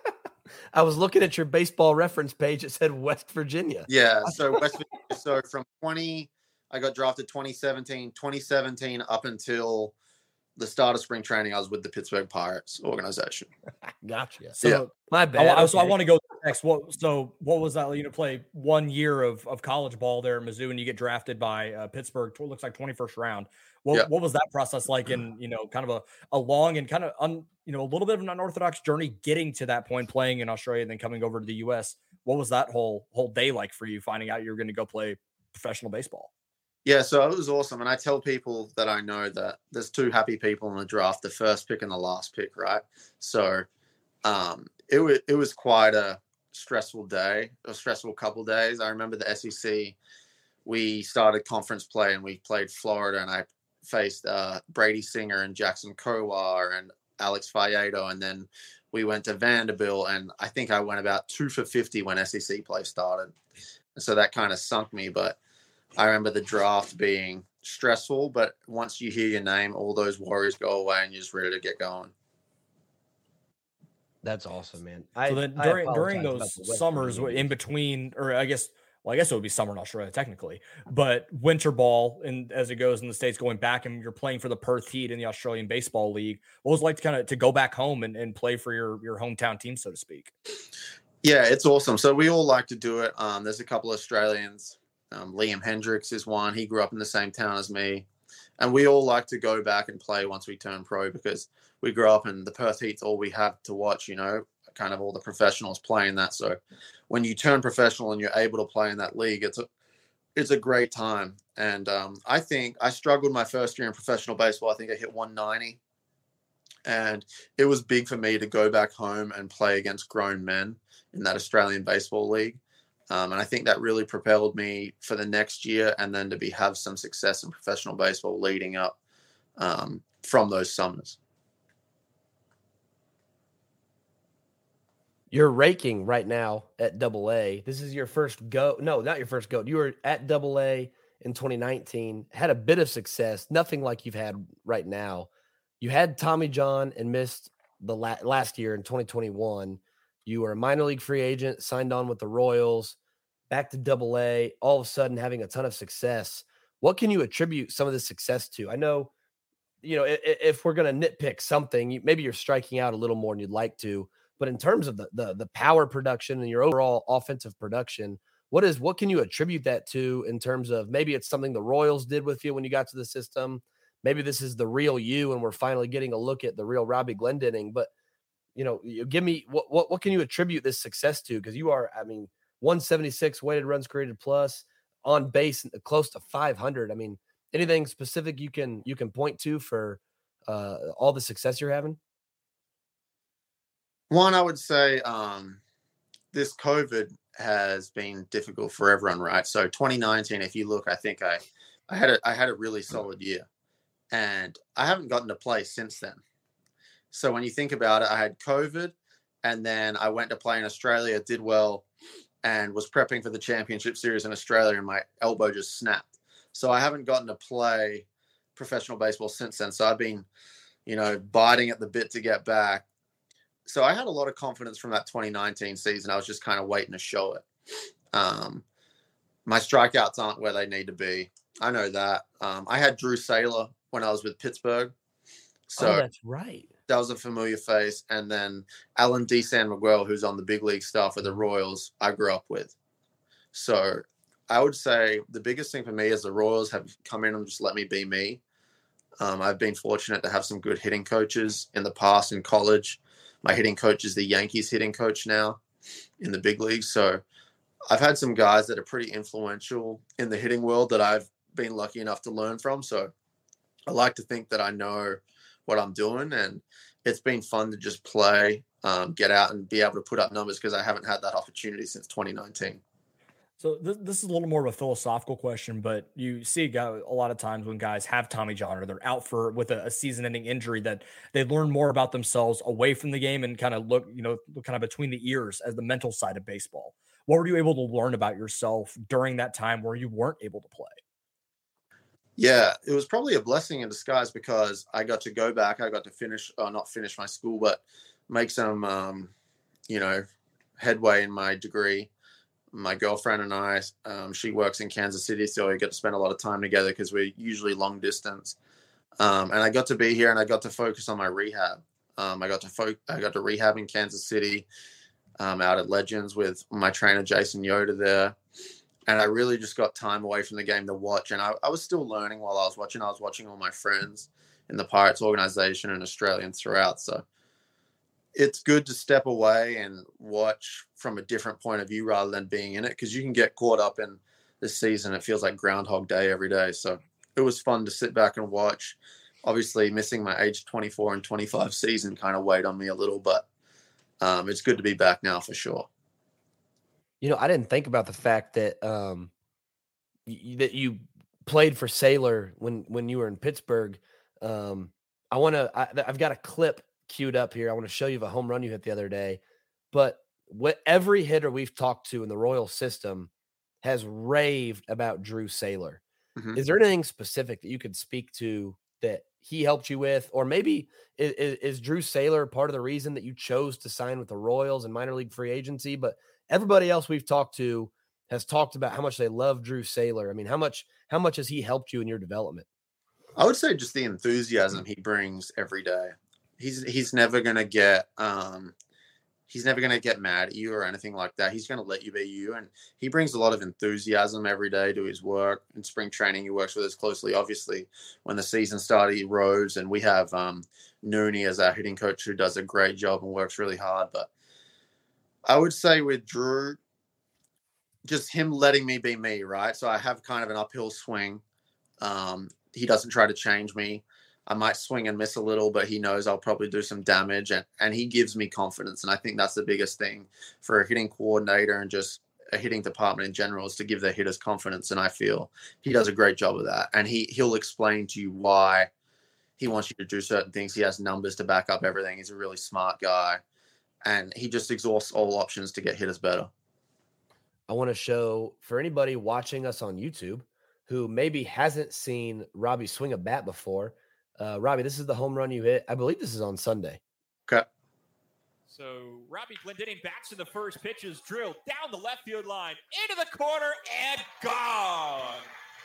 S2: I was looking at your baseball reference page. It said West Virginia.
S6: Yeah. So West Virginia. So from twenty, I got drafted twenty seventeen. twenty seventeen up until the start of spring training, I was with the Pittsburgh Pirates organization.
S2: Gotcha.
S3: So
S6: yeah.
S3: my bad. I, so I want to go next. What? So what was that? You know, play one year of, of college ball there at Mizzou, and you get drafted by uh, Pittsburgh. It looks like twenty-first round. What yeah. What was that process like? In you know, kind of a, a long and kind of un, you know a little bit of an unorthodox journey getting to that point, playing in Australia, and then coming over to the U S. What was that whole whole day like for you? Finding out you were going to go play professional baseball.
S6: Yeah, so it was awesome. And I tell people that I know that there's two happy people in the draft, the first pick and the last pick, right? So um, it, w- it was quite a stressful day, a stressful couple days. I remember the S E C, we started conference play and we played Florida, and I faced uh, Brady Singer and Jackson Kowar and Alex Faedo. And then we went to Vanderbilt, and I think I went about two for fifty when S E C play started. And so that kind of sunk me, but I remember the draft being stressful, but once you hear your name, all those worries go away and you're just ready to get going.
S2: That's awesome, man.
S3: So I, then during during those summers in between, or I guess well, I guess it would be summer in Australia technically, but winter ball, and as it goes in the States, going back and you're playing for the Perth Heat in the Australian Baseball League. What was it like to kind of to go back home and, and play for your, your hometown team, so to speak?
S6: Yeah, it's awesome. So we all like to do it. Um, there's a couple of Australians. Um, Liam Hendricks is one. He grew up in the same town as me. And we all like to go back and play once we turn pro because we grew up in the Perth Heat's all we have to watch, you know, kind of all the professionals playing that. So when you turn professional and you're able to play in that league, it's a, it's a great time. And um, I think I struggled my first year in professional baseball. I think I hit one ninety. And it was big for me to go back home and play against grown men in that Australian Baseball League. Um, and I think that really propelled me for the next year and then to be have some success in professional baseball leading up um, from those summers.
S2: You're raking right now at Double A. This is your first go. No, not your first go. You were at Double A in twenty nineteen, had a bit of success, nothing like you've had right now. You had Tommy John and missed the la- last year in twenty twenty-one. You were a minor league free agent, signed on with the Royals, back to Double A, all of a sudden having a ton of success. What can you attribute some of this success to? I know, you know, if, if we're going to nitpick something, maybe you're striking out a little more than you'd like to. But in terms of the, the the power production and your overall offensive production, what is what can you attribute that to in terms of maybe it's something the Royals did with you when you got to the system? Maybe this is the real you and we're finally getting a look at the real Robbie Glendening. But, you know, you give me what what what can you attribute this success to? Because you are, I mean, one seventy-six weighted runs created plus, on base close to five hundred. I mean, anything specific you can you can point to for uh, all the success you're having?
S6: One, I would say um, this COVID has been difficult for everyone, right? So twenty nineteen, if you look, I think I, I had a I had a really solid year, and I haven't gotten to play since then. So when you think about it, I had COVID, and then I went to play in Australia, did well, and was prepping for the championship series in Australia, and my elbow just snapped. So I haven't gotten to play professional baseball since then. So I've been, you know, biting at the bit to get back. So I had a lot of confidence from that twenty nineteen season. I was just kind of waiting to show it. Um, my strikeouts aren't where they need to be. I know that. Um, I had Drew Saylor when I was with Pittsburgh. So
S2: oh, that's right.
S6: That was a familiar face. And then Alan D. San Miguel, who's on the big league staff with the Royals, I grew up with. So I would say the biggest thing for me is the Royals have come in and just let me be me. Um, I've been fortunate to have some good hitting coaches in the past in college. My hitting coach is the Yankees hitting coach now in the big leagues. So I've had some guys that are pretty influential in the hitting world that I've been lucky enough to learn from. So I like to think that I know what I'm doing, and it's been fun to just play, um, get out and be able to put up numbers because I haven't had that opportunity since twenty nineteen.
S3: So this, this is a little more of a philosophical question, but you see a, guy, a lot of times when guys have Tommy John or they're out for with a, a season-ending injury that they learn more about themselves away from the game and kind of look, you know, kind of between the ears as the mental side of baseball. What were you able to learn about yourself during that time where you weren't able to play?
S6: Yeah, it was probably a blessing in disguise because I got to go back. I got to finish, or not finish my school, but make some, um, you know, headway in my degree. My girlfriend and I, um, she works in Kansas City, so we get to spend a lot of time together because we're usually long distance. Um, and I got to be here and I got to focus on my rehab. Um, I got to fo- I got to rehab in Kansas City, um, out at Legends with my trainer, Jason Yoda there. And I really just got time away from the game to watch. And I, I was still learning while I was watching. I was watching all my friends in the Pirates organization and Australians throughout. So it's good to step away and watch from a different point of view rather than being in it, because you can get caught up in this season. It feels like Groundhog Day every day. So it was fun to sit back and watch. Obviously, missing my age twenty-four and twenty-five season kind of weighed on me a little, but um, it's good to be back now for sure.
S2: You know, I didn't think about the fact that um, y- that you played for Saylor when when you were in Pittsburgh. Um, I want to. I've got a clip queued up here. I want to show you the home run you hit the other day. But what every hitter we've talked to in the Royal system has raved about Drew Saylor. Mm-hmm. Is there anything specific that you could speak to that he helped you with, or maybe is, is Drew Saylor part of the reason that you chose to sign with the Royals and minor league free agency? But everybody else we've talked to has talked about how much they love Drew Saylor. I mean, how much how much has he helped you in your development?
S6: I would say just the enthusiasm he brings every day. He's he's never gonna get um, he's never gonna get mad at you or anything like that. He's gonna let you be you, and he brings a lot of enthusiasm every day to his work. In spring training, he works with us closely. Obviously, when the season started, he rose, and we have um, Nooney as our hitting coach who does a great job and works really hard. But I would say with Drew, just him letting me be me, right? So I have kind of an uphill swing. Um, he doesn't try to change me. I might swing and miss a little, but he knows I'll probably do some damage, and, and he gives me confidence. And I think that's the biggest thing for a hitting coordinator and just a hitting department in general, is to give their hitters confidence. And I feel he does a great job of that. And he, he'll explain to you why he wants you to do certain things. He has numbers to back up everything. He's a really smart guy, and he just exhausts all options to get hitters better.
S2: I want to show, for anybody watching us on YouTube who maybe hasn't seen Robbie swing a bat before, uh, Robbie, this is the home run you hit. I believe this is on Sunday.
S6: Okay.
S7: So Robbie Glendinning bats to the first pitch, is drilled down the left field line, into the corner, and gone.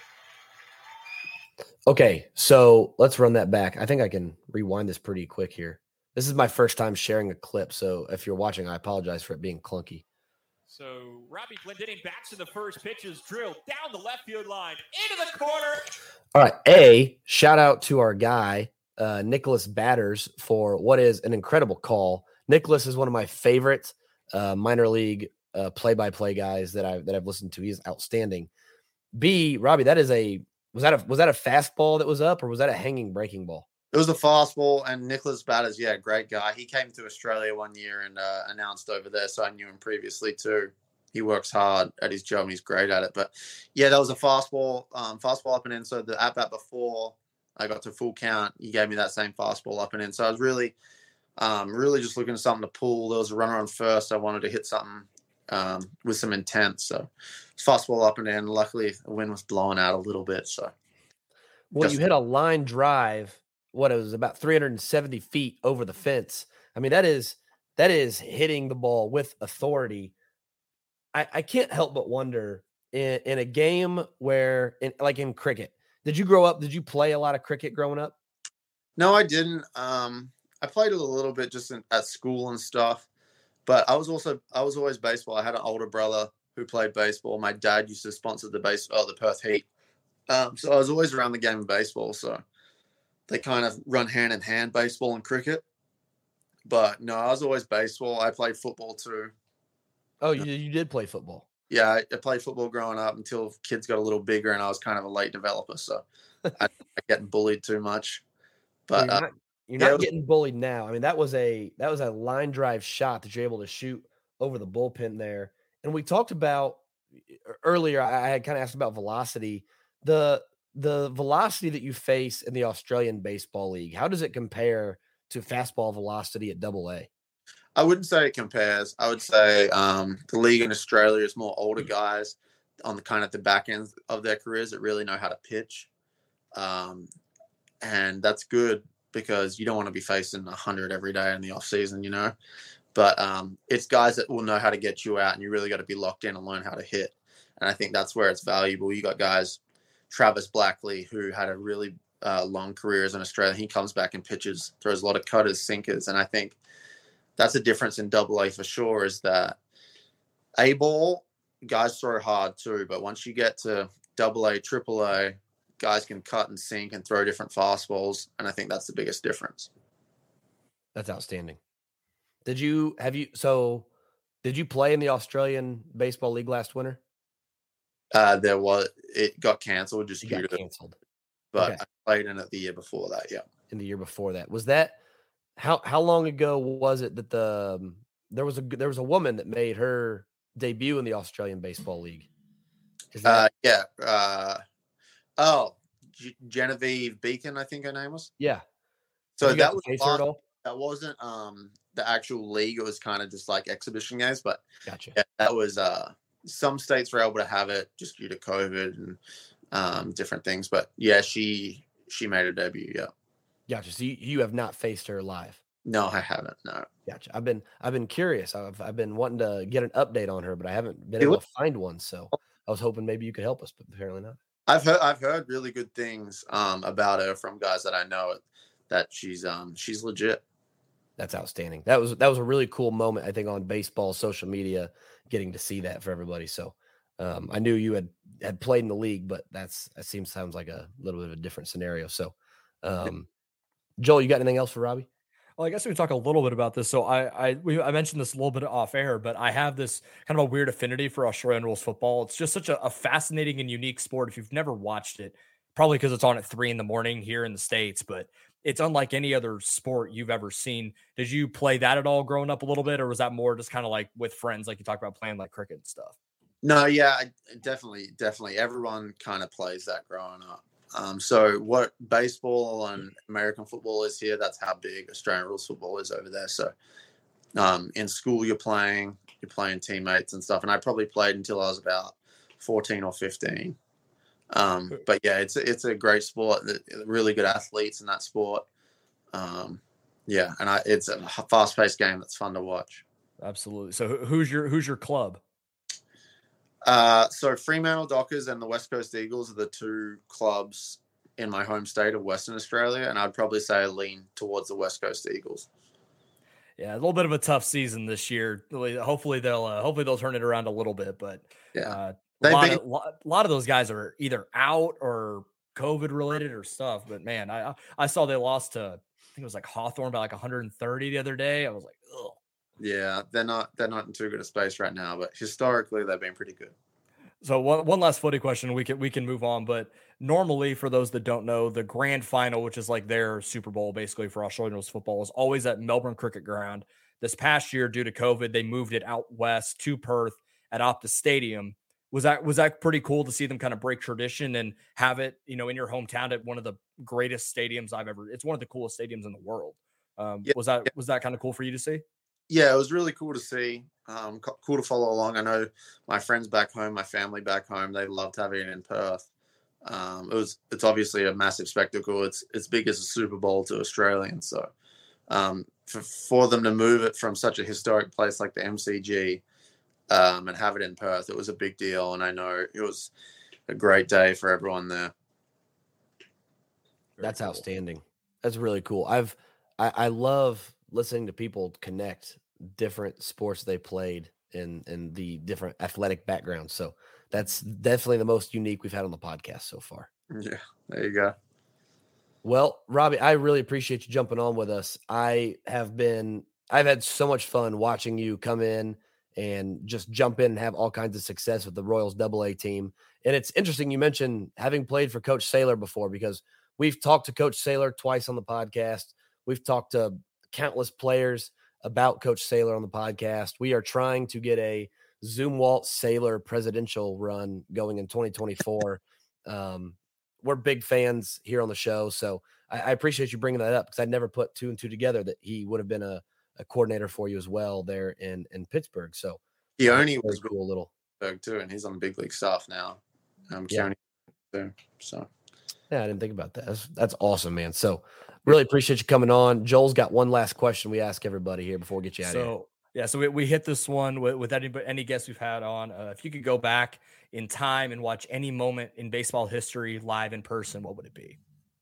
S2: Okay, so let's run that back. I think I can rewind this pretty quick here. This is my first time sharing a clip, so if you're watching, I apologize for it being clunky.
S7: So Robbie Glendinning bats to the first pitch, is drilled down the left field line, into the corner.
S2: All right. A, shout out to our guy, uh, Nicholas Batters, for what is an incredible call. Nicholas is one of my favorite uh, minor league uh, play-by-play guys that I've, that I've listened to. He's outstanding. B, Robbie, that is a, was that a, was that a fastball that was up, or was that a hanging breaking ball?
S6: It was a fastball, and Nicholas Batters, yeah, great guy. He came to Australia one year and uh, announced over there, so I knew him previously too. He works hard at his job, and he's great at it. But, yeah, that was a fastball, um, fastball up and in. So the at-bat before I got to full count, he gave me that same fastball up and in. So I was really, um, really just looking for something to pull. There was a runner on first. I wanted to hit something um, with some intent. So fastball up and in. Luckily, the wind was blowing out a little bit. So,
S2: Well,
S6: just,
S2: you hit a line drive. What, it was about three hundred seventy feet over the fence. I mean, that is that is hitting the ball with authority. I, I can't help but wonder, in, in a game where, in, like in cricket, did you grow up? Did you play a lot of cricket growing up?
S6: No, I didn't. Um, I played it a little bit just in, at school and stuff, but I was also I was always baseball. I had an older brother who played baseball. My dad used to sponsor the base, oh, the Perth Heat, um, so I was always around the game of baseball. So they kind of run hand in hand, baseball and cricket. But no, I was always baseball. I played football too.
S2: Oh, you, you did play football.
S6: Yeah, I, I played football growing up until kids got a little bigger, and I was kind of a late developer, so I I getting bullied too much. But
S2: Well, you're
S6: uh,
S2: not, you're
S6: yeah,
S2: not
S6: it was-
S2: getting bullied now. I mean, that was a that was a line drive shot that you're able to shoot over the bullpen there. And we talked about earlier. I I had kind of asked about velocity. The the velocity that you face in the Australian Baseball League, how does it compare to fastball velocity at Double A?
S6: I wouldn't say it compares. I would say um, the league in Australia is more older guys on the kind of the back end of their careers that really know how to pitch. Um, and that's good because you don't want to be facing one hundred every day in the off season, you know. But um, it's guys that will know how to get you out, and you really got to be locked in and learn how to hit. And I think that's where it's valuable. You got guys, Travis Blackley, who had a really uh, long career as an Australian. He comes back and pitches, throws a lot of cutters, sinkers, and I think that's a difference in Double A for sure. Is that A ball guys throw hard too, but once you get to Double A, Triple A, guys can cut and sink and throw different fastballs, and I think that's the biggest difference.
S2: That's outstanding. Did you have you so? Did you play in the Australian Baseball League last winter?
S6: Uh, there was it got canceled just
S2: You
S6: due
S2: got
S6: to,
S2: canceled.
S6: but
S2: Okay.
S6: I played in it the year before that. Yeah.
S2: In the year before that. Was that how how long ago was it that the um, there was a there was a woman that made her debut in the Australian Baseball League? Is that,
S6: Uh, yeah. Uh, oh, G- Genevieve Beacon, I think her name was.
S2: yeah.
S6: So
S2: Have you got
S6: that
S2: to
S6: was
S2: face her at
S6: last-
S2: all?
S6: that wasn't um the actual league. It was kind of just like exhibition games, but
S2: Gotcha.
S6: yeah, that was uh some states were able to have it just due to COVID and um different things. But yeah, she she made her debut. Yeah.
S2: Gotcha. So you, you have not faced her live.
S6: No, I haven't. No.
S2: Gotcha. I've been I've been curious. I've I've been wanting to get an update on her, but I haven't been
S6: Hey,
S2: able
S6: look-
S2: to find one. So I was hoping maybe you could help us, but apparently not.
S6: I've heard I've heard really good things um, about her from guys that I know, that she's um she's legit.
S2: That's outstanding. That was that was a really cool moment, I think, on baseball social media, getting to see that for everybody. So um, I knew you had had played in the league, but that's that seems sounds like a little bit of a different scenario. So, um, Joel, you got anything else for Robbie?
S3: Well, I guess we can talk a little bit about this. So I I we, I mentioned this a little bit off air, but I have this kind of a weird affinity for Australian rules football. It's just such a, a fascinating and unique sport. If you've never watched it, probably because it's on at three in the morning here in the States, but it's unlike any other sport you've ever seen. Did you play that at all growing up a little bit, or was that more just kind of like with friends, like you talked about playing like cricket and stuff?
S6: No, yeah, I, definitely, definitely. Everyone kind of plays that growing up. Um, so what baseball and American football is here, that's how big Australian rules football is over there. So um, in school, you're playing, you're playing teammates and stuff. And I probably played until I was about fourteen or fifteen. Um, but yeah, it's it's a great sport. Really good athletes in that sport. Um, yeah, and I, it's a fast-paced game that's fun to watch.
S3: Absolutely. So who's your who's your club?
S6: Uh, so Fremantle Dockers and the West Coast Eagles are the two clubs in my home state of Western Australia, and I'd probably say I lean towards the West Coast Eagles.
S3: Yeah, a little bit of a tough season this year. Hopefully they'll uh, hopefully they'll turn it around a little bit, but
S6: yeah.
S3: Uh, A lot, of, a lot of those guys are either out or COVID related or stuff. But man, I I saw they lost to, I think it was like Hawthorne by like one hundred thirty the other day. I was like, ugh.
S6: Yeah, they're not they're not in too good a space right now, but historically they've been pretty good.
S3: So one one last footy question, we can we can move on. But normally, for those that don't know, the grand final, which is like their Super Bowl basically for Australian rules football, is always at Melbourne Cricket Ground. This past year, due to COVID, they moved it out west to Perth at Optus Stadium. Was that was that pretty cool to see them kind of break tradition and have it, you know, in your hometown at one of the greatest stadiums I've ever? It's one of the coolest stadiums in the world. Um,
S6: yeah,
S3: was that
S6: yeah.
S3: was that kind of cool for you to see?
S6: Yeah, it was really cool to see. Um, co- cool to follow along. I know my friends back home, my family back home, they loved having it in Perth. Um, it was it's obviously a massive spectacle. It's it's big as a Super Bowl to Australians. So um, for for them to move it from such a historic place like the M C G. Um, and have it in Perth, it was a big deal, and I know it was a great day for everyone there.
S2: That's cool. Outstanding. That's really cool. I've I, I love listening to people connect different sports they played and and the different athletic backgrounds. So that's definitely the most unique we've had on the podcast so far.
S6: Yeah, there you go.
S2: Well, Robbie, I really appreciate you jumping on with us. I have been I've had so much fun watching you come in and just jump in and have all kinds of success with the Royals double A team. And it's interesting you mentioned having played for Coach Saylor before, because we've talked to Coach Saylor twice on the podcast. We've talked to countless players about Coach Saylor on the podcast. We are trying to get a Zumwalt Saylor presidential run going in twenty twenty-four. um, we're big fans here on the show, so I, I appreciate you bringing that up, because I never put two and two together that he would have been a a coordinator for you as well there in, in Pittsburgh. So
S6: he only was
S2: cool a little
S6: too, and he's on big league staff now. Um,
S2: yeah.
S6: County too, so
S2: yeah, I didn't think about that. That's, that's awesome, man. So really appreciate you coming on. Joel's got one last question we ask everybody here before we get you out
S3: so,
S2: of here.
S3: Yeah, so we, we hit this one with, with any any guests we've had on. Uh, if you could go back in time and watch any moment in baseball history live in person, what would it be?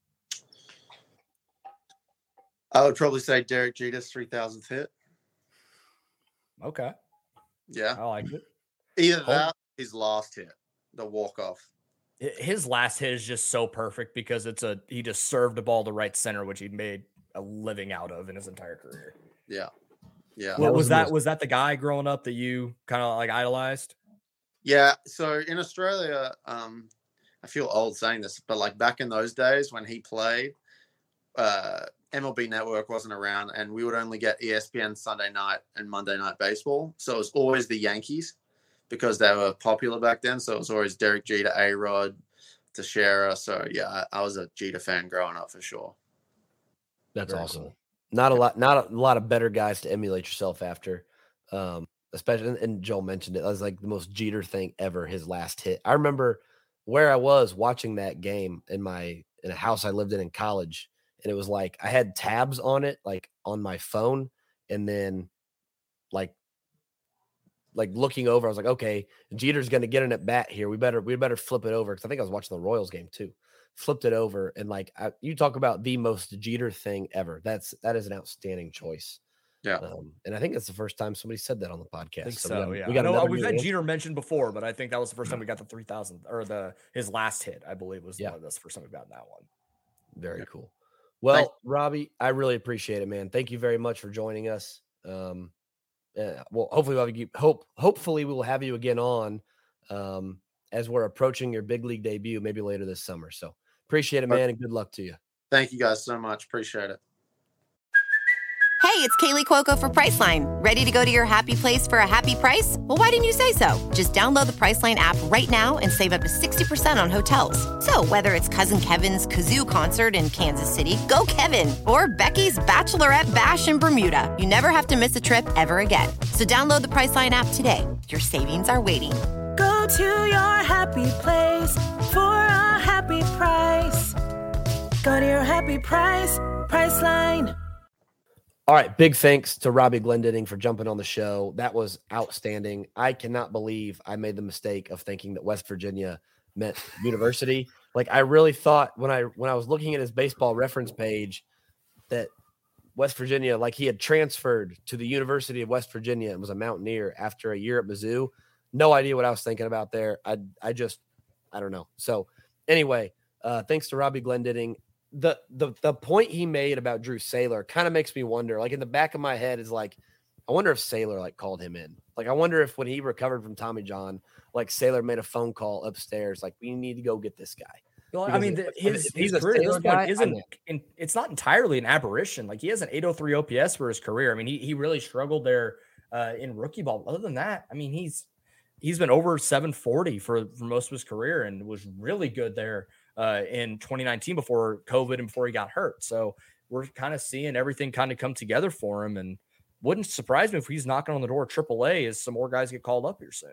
S6: I would probably say Derek Jeter's three thousandth hit.
S3: Okay.
S6: Yeah.
S3: I like it.
S6: Either that or his last hit, the walk-off.
S3: His last hit is just so perfect because it's a he just served the ball to right center, which he made a living out of in his entire career.
S6: Yeah. Yeah.
S3: What was that? Was that the guy growing up that you kind of like idolized?
S6: Yeah. So in Australia, um, I feel old saying this, but like back in those days when he played, uh, M L B Network wasn't around, and we would only get E S P N Sunday night and Monday Night Baseball. So it was always the Yankees because they were popular back then. So it was always Derek Jeter, A-Rod, Teixeira. So yeah, I, I was a Jeter fan growing up for sure.
S2: That's
S3: Very
S2: awesome.
S3: Cool.
S2: Not a lot, not a lot of better guys to emulate yourself after. Um, especially, and Joel mentioned it. That was like the most Jeter thing ever. His last hit. I remember where I was watching that game in my in a house I lived in in college. and it was like I had tabs on it, like on my phone, and then like like looking over, I was like, okay, Jeter's going to get an at bat here. We better we better flip it over because I think I was watching the Royals game too. Flipped it over, and like I, you talk about the most Jeter thing ever. That's that is an outstanding choice.
S6: Yeah,
S2: um, and I think that's the first time somebody said that on the podcast.
S3: I think so,
S2: so we got,
S3: yeah.
S2: we got
S3: I know,
S2: another
S3: we've
S2: new
S3: had
S2: answer.
S3: Jeter mentioned before, but I think that was the first time we got the three thousand or the his last hit, I believe was
S2: Yeah.
S3: the, that's the first time we got that one.
S2: Very
S6: Yeah.
S2: cool. Well,
S6: Thanks.
S2: Robbie, I really appreciate it, man. Thank you very much for joining us. Um, uh, well, hopefully we'll have you, hope hopefully we will have you again on um, as we're approaching your big league debut, maybe later this summer. So appreciate it, man, and good luck to you.
S6: Thank you guys so much. Appreciate it.
S8: Hey, it's Kaylee Cuoco for Priceline. Ready to go to your happy place for a happy price? Well, why didn't you say so? Just download the Priceline app right now and save up to sixty percent on hotels. So whether it's Cousin Kevin's Kazoo Concert in Kansas City, go Kevin, or Becky's Bachelorette Bash in Bermuda, you never have to miss a trip ever again. So download the Priceline app today. Your savings are waiting.
S9: Go to your happy place for a happy price. Go to your happy price, Priceline.
S2: All right. Big thanks to Robbie Glendinning for jumping on the show. That was outstanding. I cannot believe I made the mistake of thinking that West Virginia meant university. Like I really thought when I when I was looking at his baseball reference page that West Virginia, like he had transferred to the University of West Virginia and was a Mountaineer after a year at Mizzou. No idea what I was thinking about there. I I just I don't know. So anyway, uh, thanks to Robbie Glendinning. The, the the point he made about Drew Saylor kind of makes me wonder, like in the back of my head is like, I wonder if Saylor like called him in. Like, I wonder if when he recovered from Tommy John, like Saylor made a phone call upstairs, like we need to go get this guy.
S3: Well, I mean, the, his,
S2: he's
S3: his
S2: a
S3: career at this
S2: Saylor guy,
S3: point isn't, in, it's not entirely an aberration. Like he has an eight oh three O P S for his career. I mean, he, he really struggled there uh, in rookie ball. Other than that, I mean, he's, he's been over seven forty for, for most of his career and was really good there uh, in twenty nineteen before COVID and before he got hurt. So we're kind of seeing everything kind of come together for him, and wouldn't surprise me if he's knocking on the door of triple A as some more guys get called up here soon.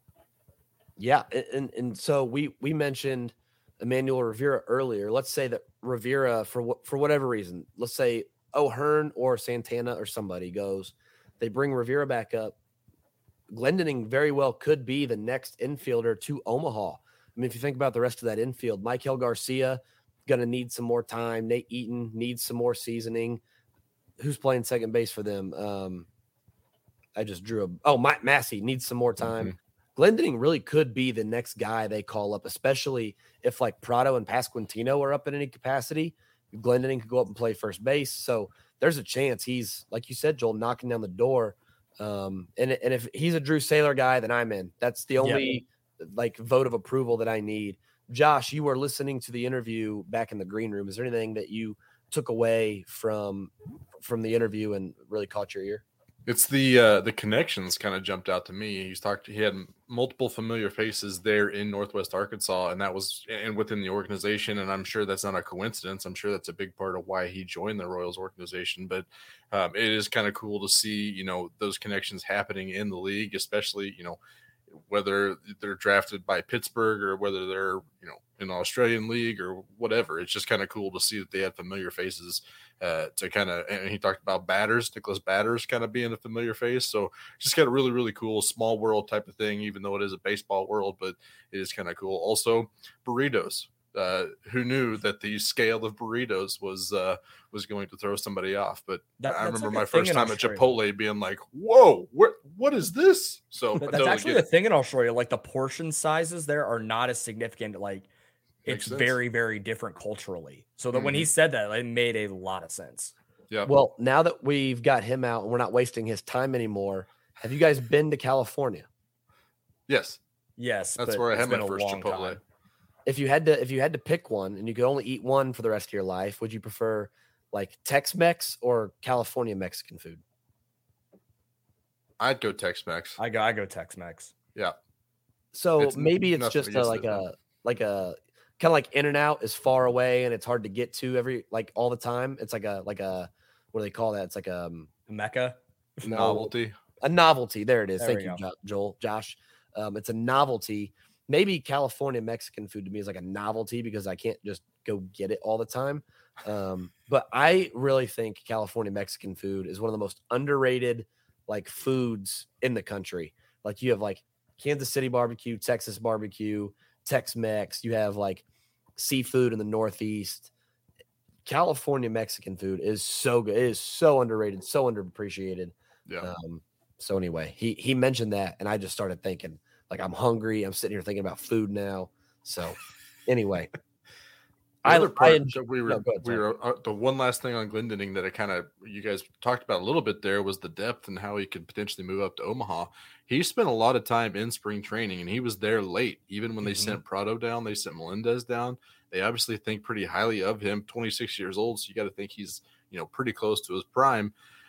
S2: Yeah. And, and so we, we mentioned Emmanuel Rivera earlier. Let's say that Rivera, for for whatever reason, let's say O'Hearn or Santana or somebody goes, they bring Rivera back up. Glendinning very well could be the next infielder to Omaha. I mean, if you think about the rest of that infield, Michael Garcia going to need some more time. Nate Eaton needs some more seasoning. Who's playing second base for them? Um, I just drew a – oh, Mike Massey needs some more time. Mm-hmm. Glendinning really could be the next guy they call up, especially if like Prado and Pasquantino are up in any capacity. Glendinning could go up and play first base. So there's a chance he's, like you said, Joel, knocking down the door. Um, and, and if he's a Drew Saylor guy, then I'm in. That's the only – yeah. like vote of approval that I need. Josh, you were listening to the interview back in the green room. Is there anything that you took away from from the interview and really caught your ear?
S4: It's the uh, the connections kind of jumped out to me. He's talked. He had multiple familiar faces there in Northwest Arkansas, and that was and within the organization. And I'm sure that's not a coincidence. I'm sure that's a big part of why he joined the Royals organization. But um, it is kind of cool to see, you know, those connections happening in the league, especially, you know, whether they're drafted by Pittsburgh or whether they're, you know, in the Australian league or whatever. It's just kind of cool to see that they had familiar faces uh, to kind of, and he talked about Batters, Nicholas Batters kind of being a familiar face. So just got a really, really cool small world type of thing, even though it is a baseball world, but it is kind of cool. Also burritos. Uh, who knew that the scale of burritos was uh, was going to throw somebody off? But
S3: that,
S4: I remember
S3: like
S4: my first time
S3: Australia.
S4: at Chipotle being like, "Whoa, what what is this?" So
S3: but
S4: I
S3: that's
S4: totally
S3: actually
S4: get
S3: the thing in Australia. Like the portion sizes there are not as significant. Like
S4: Makes
S3: it's
S4: sense.
S3: very, very different culturally. So that
S4: Mm-hmm.
S3: when he said that, it made a lot of sense.
S4: Yeah.
S2: Well, now that we've got him out and we're not wasting his time anymore, have you guys been to California?
S4: Yes,
S3: Yes,
S4: that's
S3: but
S4: where I
S3: it's
S4: had my
S3: been a
S4: first
S3: long
S4: Chipotle.
S3: time.
S2: If you had to, if you had to pick one and you could only eat one for the rest of your life, would you prefer like Tex-Mex or California Mexican food?
S4: I'd go Tex-Mex.
S3: I go, I go Tex-Mex.
S4: Yeah.
S2: So
S4: It's
S2: maybe it's
S4: nothing
S2: just a,
S4: against
S2: like
S4: it,
S2: a
S4: no.
S2: like a kind of like In-N-Out is far away and it's hard to get to every like all the time. It's like a like a what do they call that? It's like a um,
S3: Mecca.
S2: no,
S4: Novelty.
S2: a novelty. There it is.
S3: There
S2: Thank
S3: we
S2: you,
S3: go.
S2: Jo- Joel, Josh. Um, it's a novelty. maybe California Mexican food to me is like a novelty because I can't just go get it all the time. Um, but I really think California Mexican food is one of the most underrated like foods in the country. Like you have like Kansas City barbecue, Texas barbecue, Tex-Mex. You have like seafood in the Northeast. California Mexican food is so good. It is so underrated, so underappreciated.
S4: Yeah.
S2: Um, so anyway, he he mentioned that, and I just started thinking, like, I'm hungry. I'm sitting here thinking about food now. So anyway,
S4: I, I
S2: I
S4: enjoy, we were no, ahead, we were uh, the one last thing on Glendening that I kind of you guys talked about a little bit there was the depth and how he could potentially move up to Omaha. He spent a lot of time in spring training, and he was there late. Even when they mm-hmm. sent Prado down, they sent Melendez down. They obviously think pretty highly of him. twenty-six years old, so you got to think he's you know pretty close to his prime.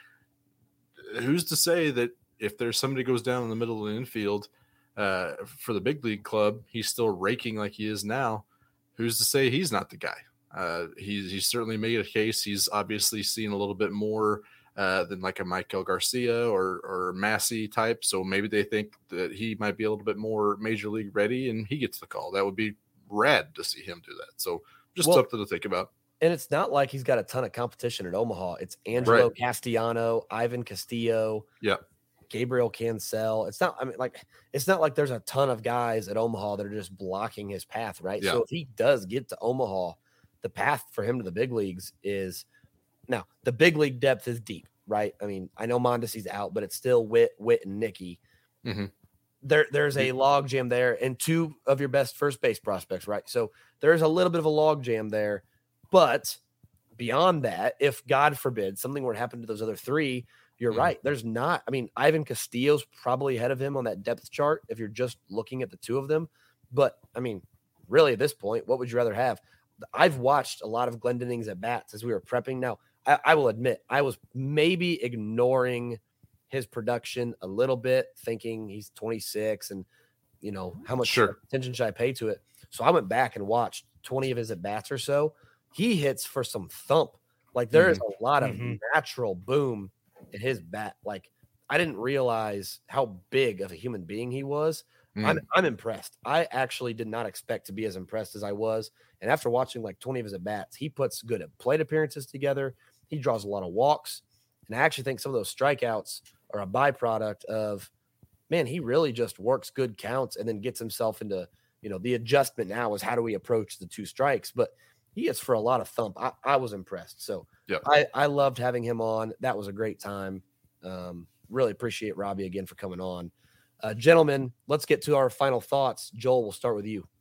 S4: Who's to say that if there's somebody goes down in the middle of the infield uh, for the big league club, he's still raking like he is now? Who's to say he's not the guy? Uh, he's he's certainly made a case. He's obviously seen a little bit more uh, than like a Michael Garcia or or Massey type. So maybe they think that he might be a little bit more major league ready, and he gets the call. That would be rad to see him do that. So just well, something to think about.
S2: And it's not like he's got a ton of competition at Omaha. It's Angelo right. Castellano, Ivan Castillo,
S4: yeah,
S2: Gabriel Cancel. It's not, I mean, like, it's not like there's a ton of guys at Omaha that are just blocking his path, right? Yeah. So if he does get to Omaha, the path for him to the big leagues is now the big league depth is deep, right? I mean, I know Mondesi's out, but it's still Witt, Witt, and Nicky.
S4: Mm-hmm.
S2: There, there's a log jam there, and two of your best first base prospects, right? So there's a little bit of a log jam there. But beyond that, if God forbid something were to happen to those other three, you're mm. right. There's not. I mean, Ivan Castillo's probably ahead of him on that depth chart if you're just looking at the two of them. But I mean, really, at this point, what would you rather have? I've watched a lot of Glendining's at bats as we were prepping. Now, I, I will admit, I was maybe ignoring his production a little bit, thinking he's twenty-six and, you know, how much
S4: sure.
S2: attention should I pay to it? So I went back and watched twenty of his at bats or so. He hits for some thump. Like there is a lot of mm-hmm. natural boom in his bat. Like I didn't realize how big of a human being he was. Mm. I'm I'm impressed. I actually did not expect to be as impressed as I was. And after watching like twenty of his at bats, he puts good at plate appearances together. He draws a lot of walks. And I actually think some of those strikeouts are a byproduct of, man, he really just works good counts and then gets himself into, you know, the adjustment now is how do we approach the two strikes? But he is for a lot of thump. I, I was impressed. So
S4: yep.
S2: I, I loved having him on. That was a great time. Um, really appreciate Robbie again for coming on. Uh, gentlemen, let's get to our final thoughts. Joel, we'll start with you.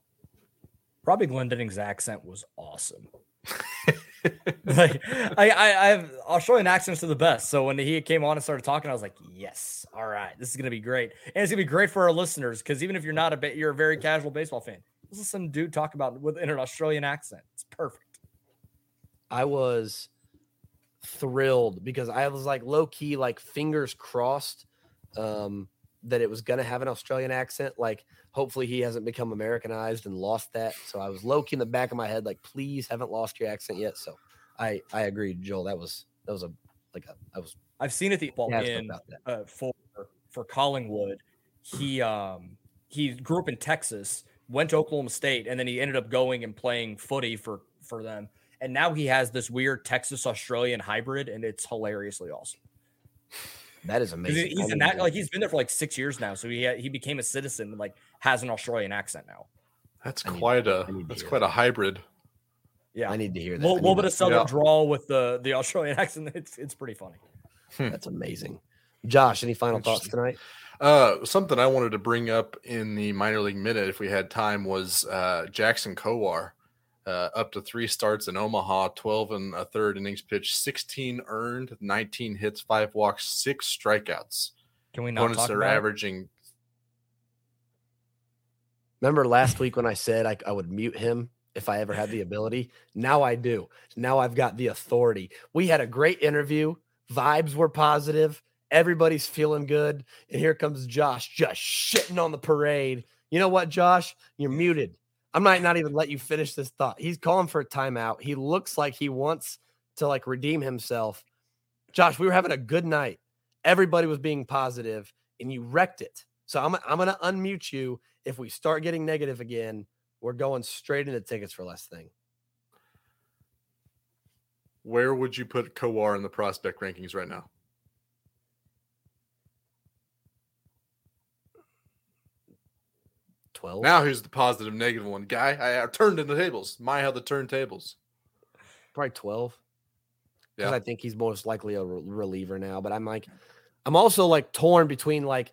S3: Robbie Glendining's accent was awesome. like, I, I, I have Australian accents are the best. So when he came on and started talking, I was like, yes, all right, this is going to be great. And it's going to be great for our listeners because even if you're not a bit, you're a very casual baseball fan. This is some dude talk about with an Australian accent. It's perfect.
S2: I was thrilled because I was like low key, like fingers crossed um, that it was going to have an Australian accent. Like hopefully he hasn't become Americanized and lost that. So I was low key in the back of my head, like, please haven't lost your accent yet. So I, I agreed, Joel. That was, that was a, like a, I was,
S3: I've seen it the ball in uh, for, for Collingwood. He, um, he grew up in Texas, went to Oklahoma State, and then he ended up going and playing footy for, for them. And now he has this weird Texas-Australian hybrid, and it's hilariously awesome.
S2: That is amazing.
S3: He's in that, like he's been there for like six years now, so he had, he became a citizen and like has an Australian accent now.
S4: That's quite a that's quite a hybrid.
S3: Yeah,
S2: I need to hear that.
S3: A little, little bit of southern yeah. drawl with the the Australian accent. It's it's pretty funny.
S2: That's amazing. Josh, any final thoughts tonight?
S4: Uh, something I wanted to bring up in the minor league minute, if we had time, was uh, Jackson Kowar, uh, up to three starts in Omaha, twelve and a third innings pitched, sixteen earned, nineteen hits, five walks, six strikeouts.
S3: Can we not talk
S4: are
S3: about
S4: averaging?
S2: Remember last week when I said I, I would mute him if I ever had the ability? Now I do. Now I've got the authority. We had a great interview. Vibes were positive. Everybody's feeling good. And here comes Josh just shitting on the parade. You know what, Josh? You're muted. I might not even let you finish this thought. He's calling for a timeout. He looks like he wants to like redeem himself. Josh, we were having a good night. Everybody was being positive and you wrecked it. So I'm, I'm going to unmute you if we start getting negative again, we're going straight into tickets for less thing.
S4: Where would you put Kowar in the prospect rankings right now?
S2: twelve.
S4: Now here's the positive, negative one. Guy, I, I turned in the tables. My how the turntables.
S2: Probably twelve. Because
S4: Yeah.
S2: I think he's most likely a re- reliever now. But I'm like, I'm also like torn between like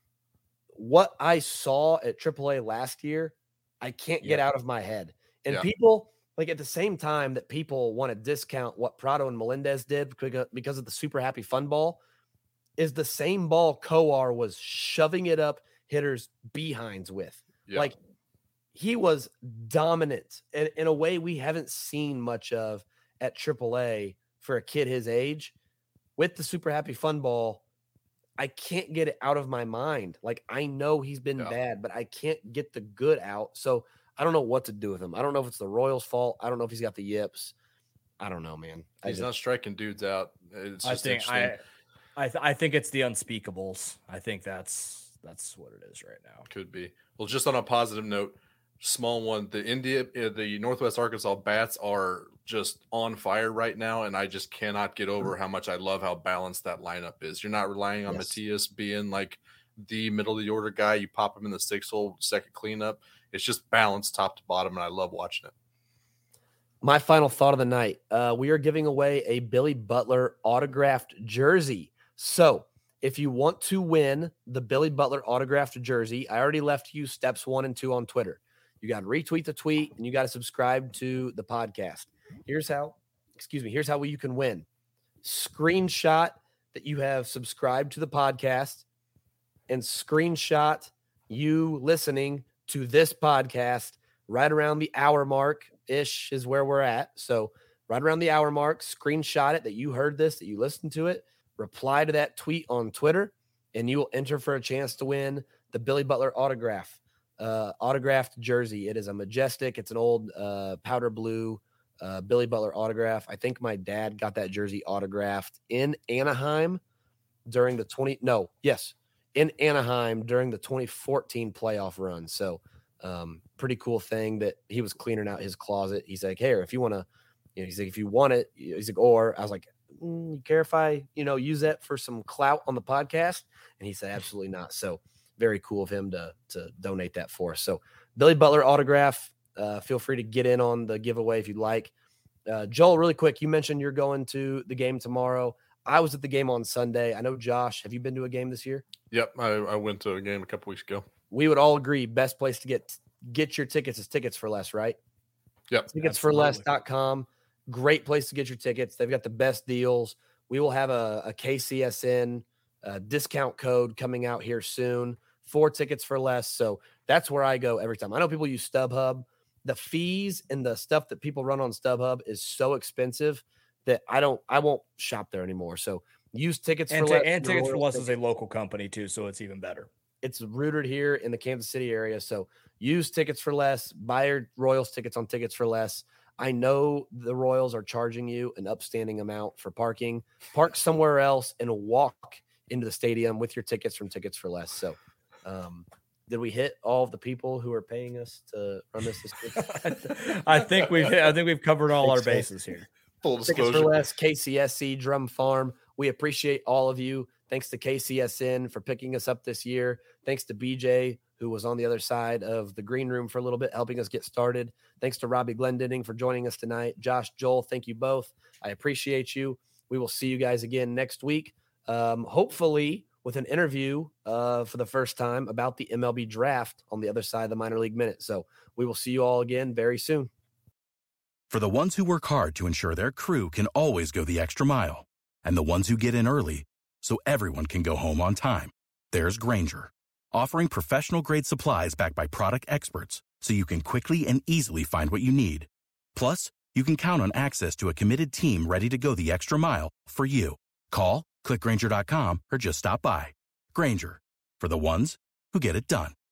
S2: what I saw at triple A last year. I can't get
S3: Yeah.
S2: out of my head. And
S4: Yeah.
S2: people, like at the same time that people want to discount what Prado and Melendez did because because of the super happy fun ball, is the same ball Kowar was shoving it up hitters' behinds with.
S4: Yeah.
S2: Like he was dominant in, in a way we haven't seen much of at triple A for a kid his age. With the super happy fun ball, I can't get it out of my mind. Like I know he's been
S4: Yeah.
S2: bad, but I can't get the good out. So I don't know what to do with him. I don't know if it's the Royals' fault. I don't know if he's got the yips. I don't know, man. I
S4: He's
S2: just-
S4: not striking dudes out. It's
S3: I
S4: just
S3: think
S4: interesting.
S3: I, I, th- I think it's the unspeakables. I think that's that's what it is right now.
S4: Could be. Well, just on a positive note, small one. The India, uh, the Northwest Arkansas Bats are just on fire right now, and I just cannot get over how much I love how balanced that lineup is. You're not relying on
S2: Yes.
S4: Matias being like the middle of the order guy. You pop him in the six hole, second cleanup. It's just balanced top to bottom, and I love watching it.
S2: My final thought of the night. Uh, we are giving away a Billy Butler autographed jersey. So if you want to win the Billy Butler autographed jersey, I already left you steps one and two on Twitter. You got to retweet the tweet and you got to subscribe to the podcast. Here's how, excuse me, here's how you can win. Screenshot that you have subscribed to the podcast and screenshot you listening to this podcast right around the hour mark ish is where we're at. So right around the hour mark, screenshot it that you heard this, that you listened to it, reply to that tweet on Twitter, and you will enter for a chance to win the Billy Butler autograph, uh, autographed jersey. It is a majestic. It's an old uh, powder blue uh, Billy Butler autograph. I think my dad got that jersey autographed in Anaheim during the twenty, no, yes, in Anaheim during the twenty fourteen playoff run. So um, pretty cool thing that he was cleaning out his closet. He's like, hey, if you want to, you know, he's like, if you want it, he's like, or I was like, mm, you care if I, you know, use that for some clout on the podcast? And he said, absolutely not. So very cool of him to, to donate that for us. So Billy Butler autograph, uh, feel free to get in on the giveaway if you'd like. Uh, Joel, really quick, you mentioned you're going to the game tomorrow. I was at the game on Sunday. I know, Josh, have you been to a game this year?
S4: Yep, I, I went to a game a couple weeks ago.
S2: We would all agree best place to get get your tickets is Tickets for Less, right?
S4: Yep,
S2: tickets for less dot com. Great place to get your tickets. They've got the best deals. We will have a, a K C S N uh, discount code coming out here soon for Tickets for Less. So that's where I go every time. I know people use StubHub. The fees and the stuff that people run on StubHub is so expensive that I don't, I won't shop there anymore. So use Tickets
S3: And,
S2: for
S3: t-
S2: Less.
S3: and Tickets for
S2: Royals
S3: Less is a local company too, so it's even better.
S2: It's rooted here in the Kansas City area. So use Tickets for Less, buy your Royals tickets on Tickets for Less. I know the Royals are charging you an upstanding amount for parking. Park somewhere else and walk into the stadium with your tickets from Tickets for Less. So um, did we hit all of the people who are paying us to run this? this
S3: I think we've I think we've covered all our
S2: Thanks, man.
S3: bases here.
S4: Full
S2: Tickets
S4: disclosure.
S2: for Less, K C S C, Drum Farm. We appreciate all of you. Thanks to K C S N for picking us up this year. Thanks to B J, who was on the other side of the green room for a little bit, helping us get started. Thanks to Robbie Glendinning for joining us tonight. Josh, Joel, thank you both. I appreciate you. We will see you guys again next week, um, hopefully with an interview uh, for the first time about the M L B draft on the other side of the minor league minute. So we will see you all again very soon.
S10: For the ones who work hard to ensure their crew can always go the extra mile, and the ones who get in early so everyone can go home on time, there's Grainger, offering professional-grade supplies backed by product experts so you can quickly and easily find what you need. Plus, you can count on access to a committed team ready to go the extra mile for you. Call, click Grainger dot com, or just stop by. Grainger, for the ones who get it done.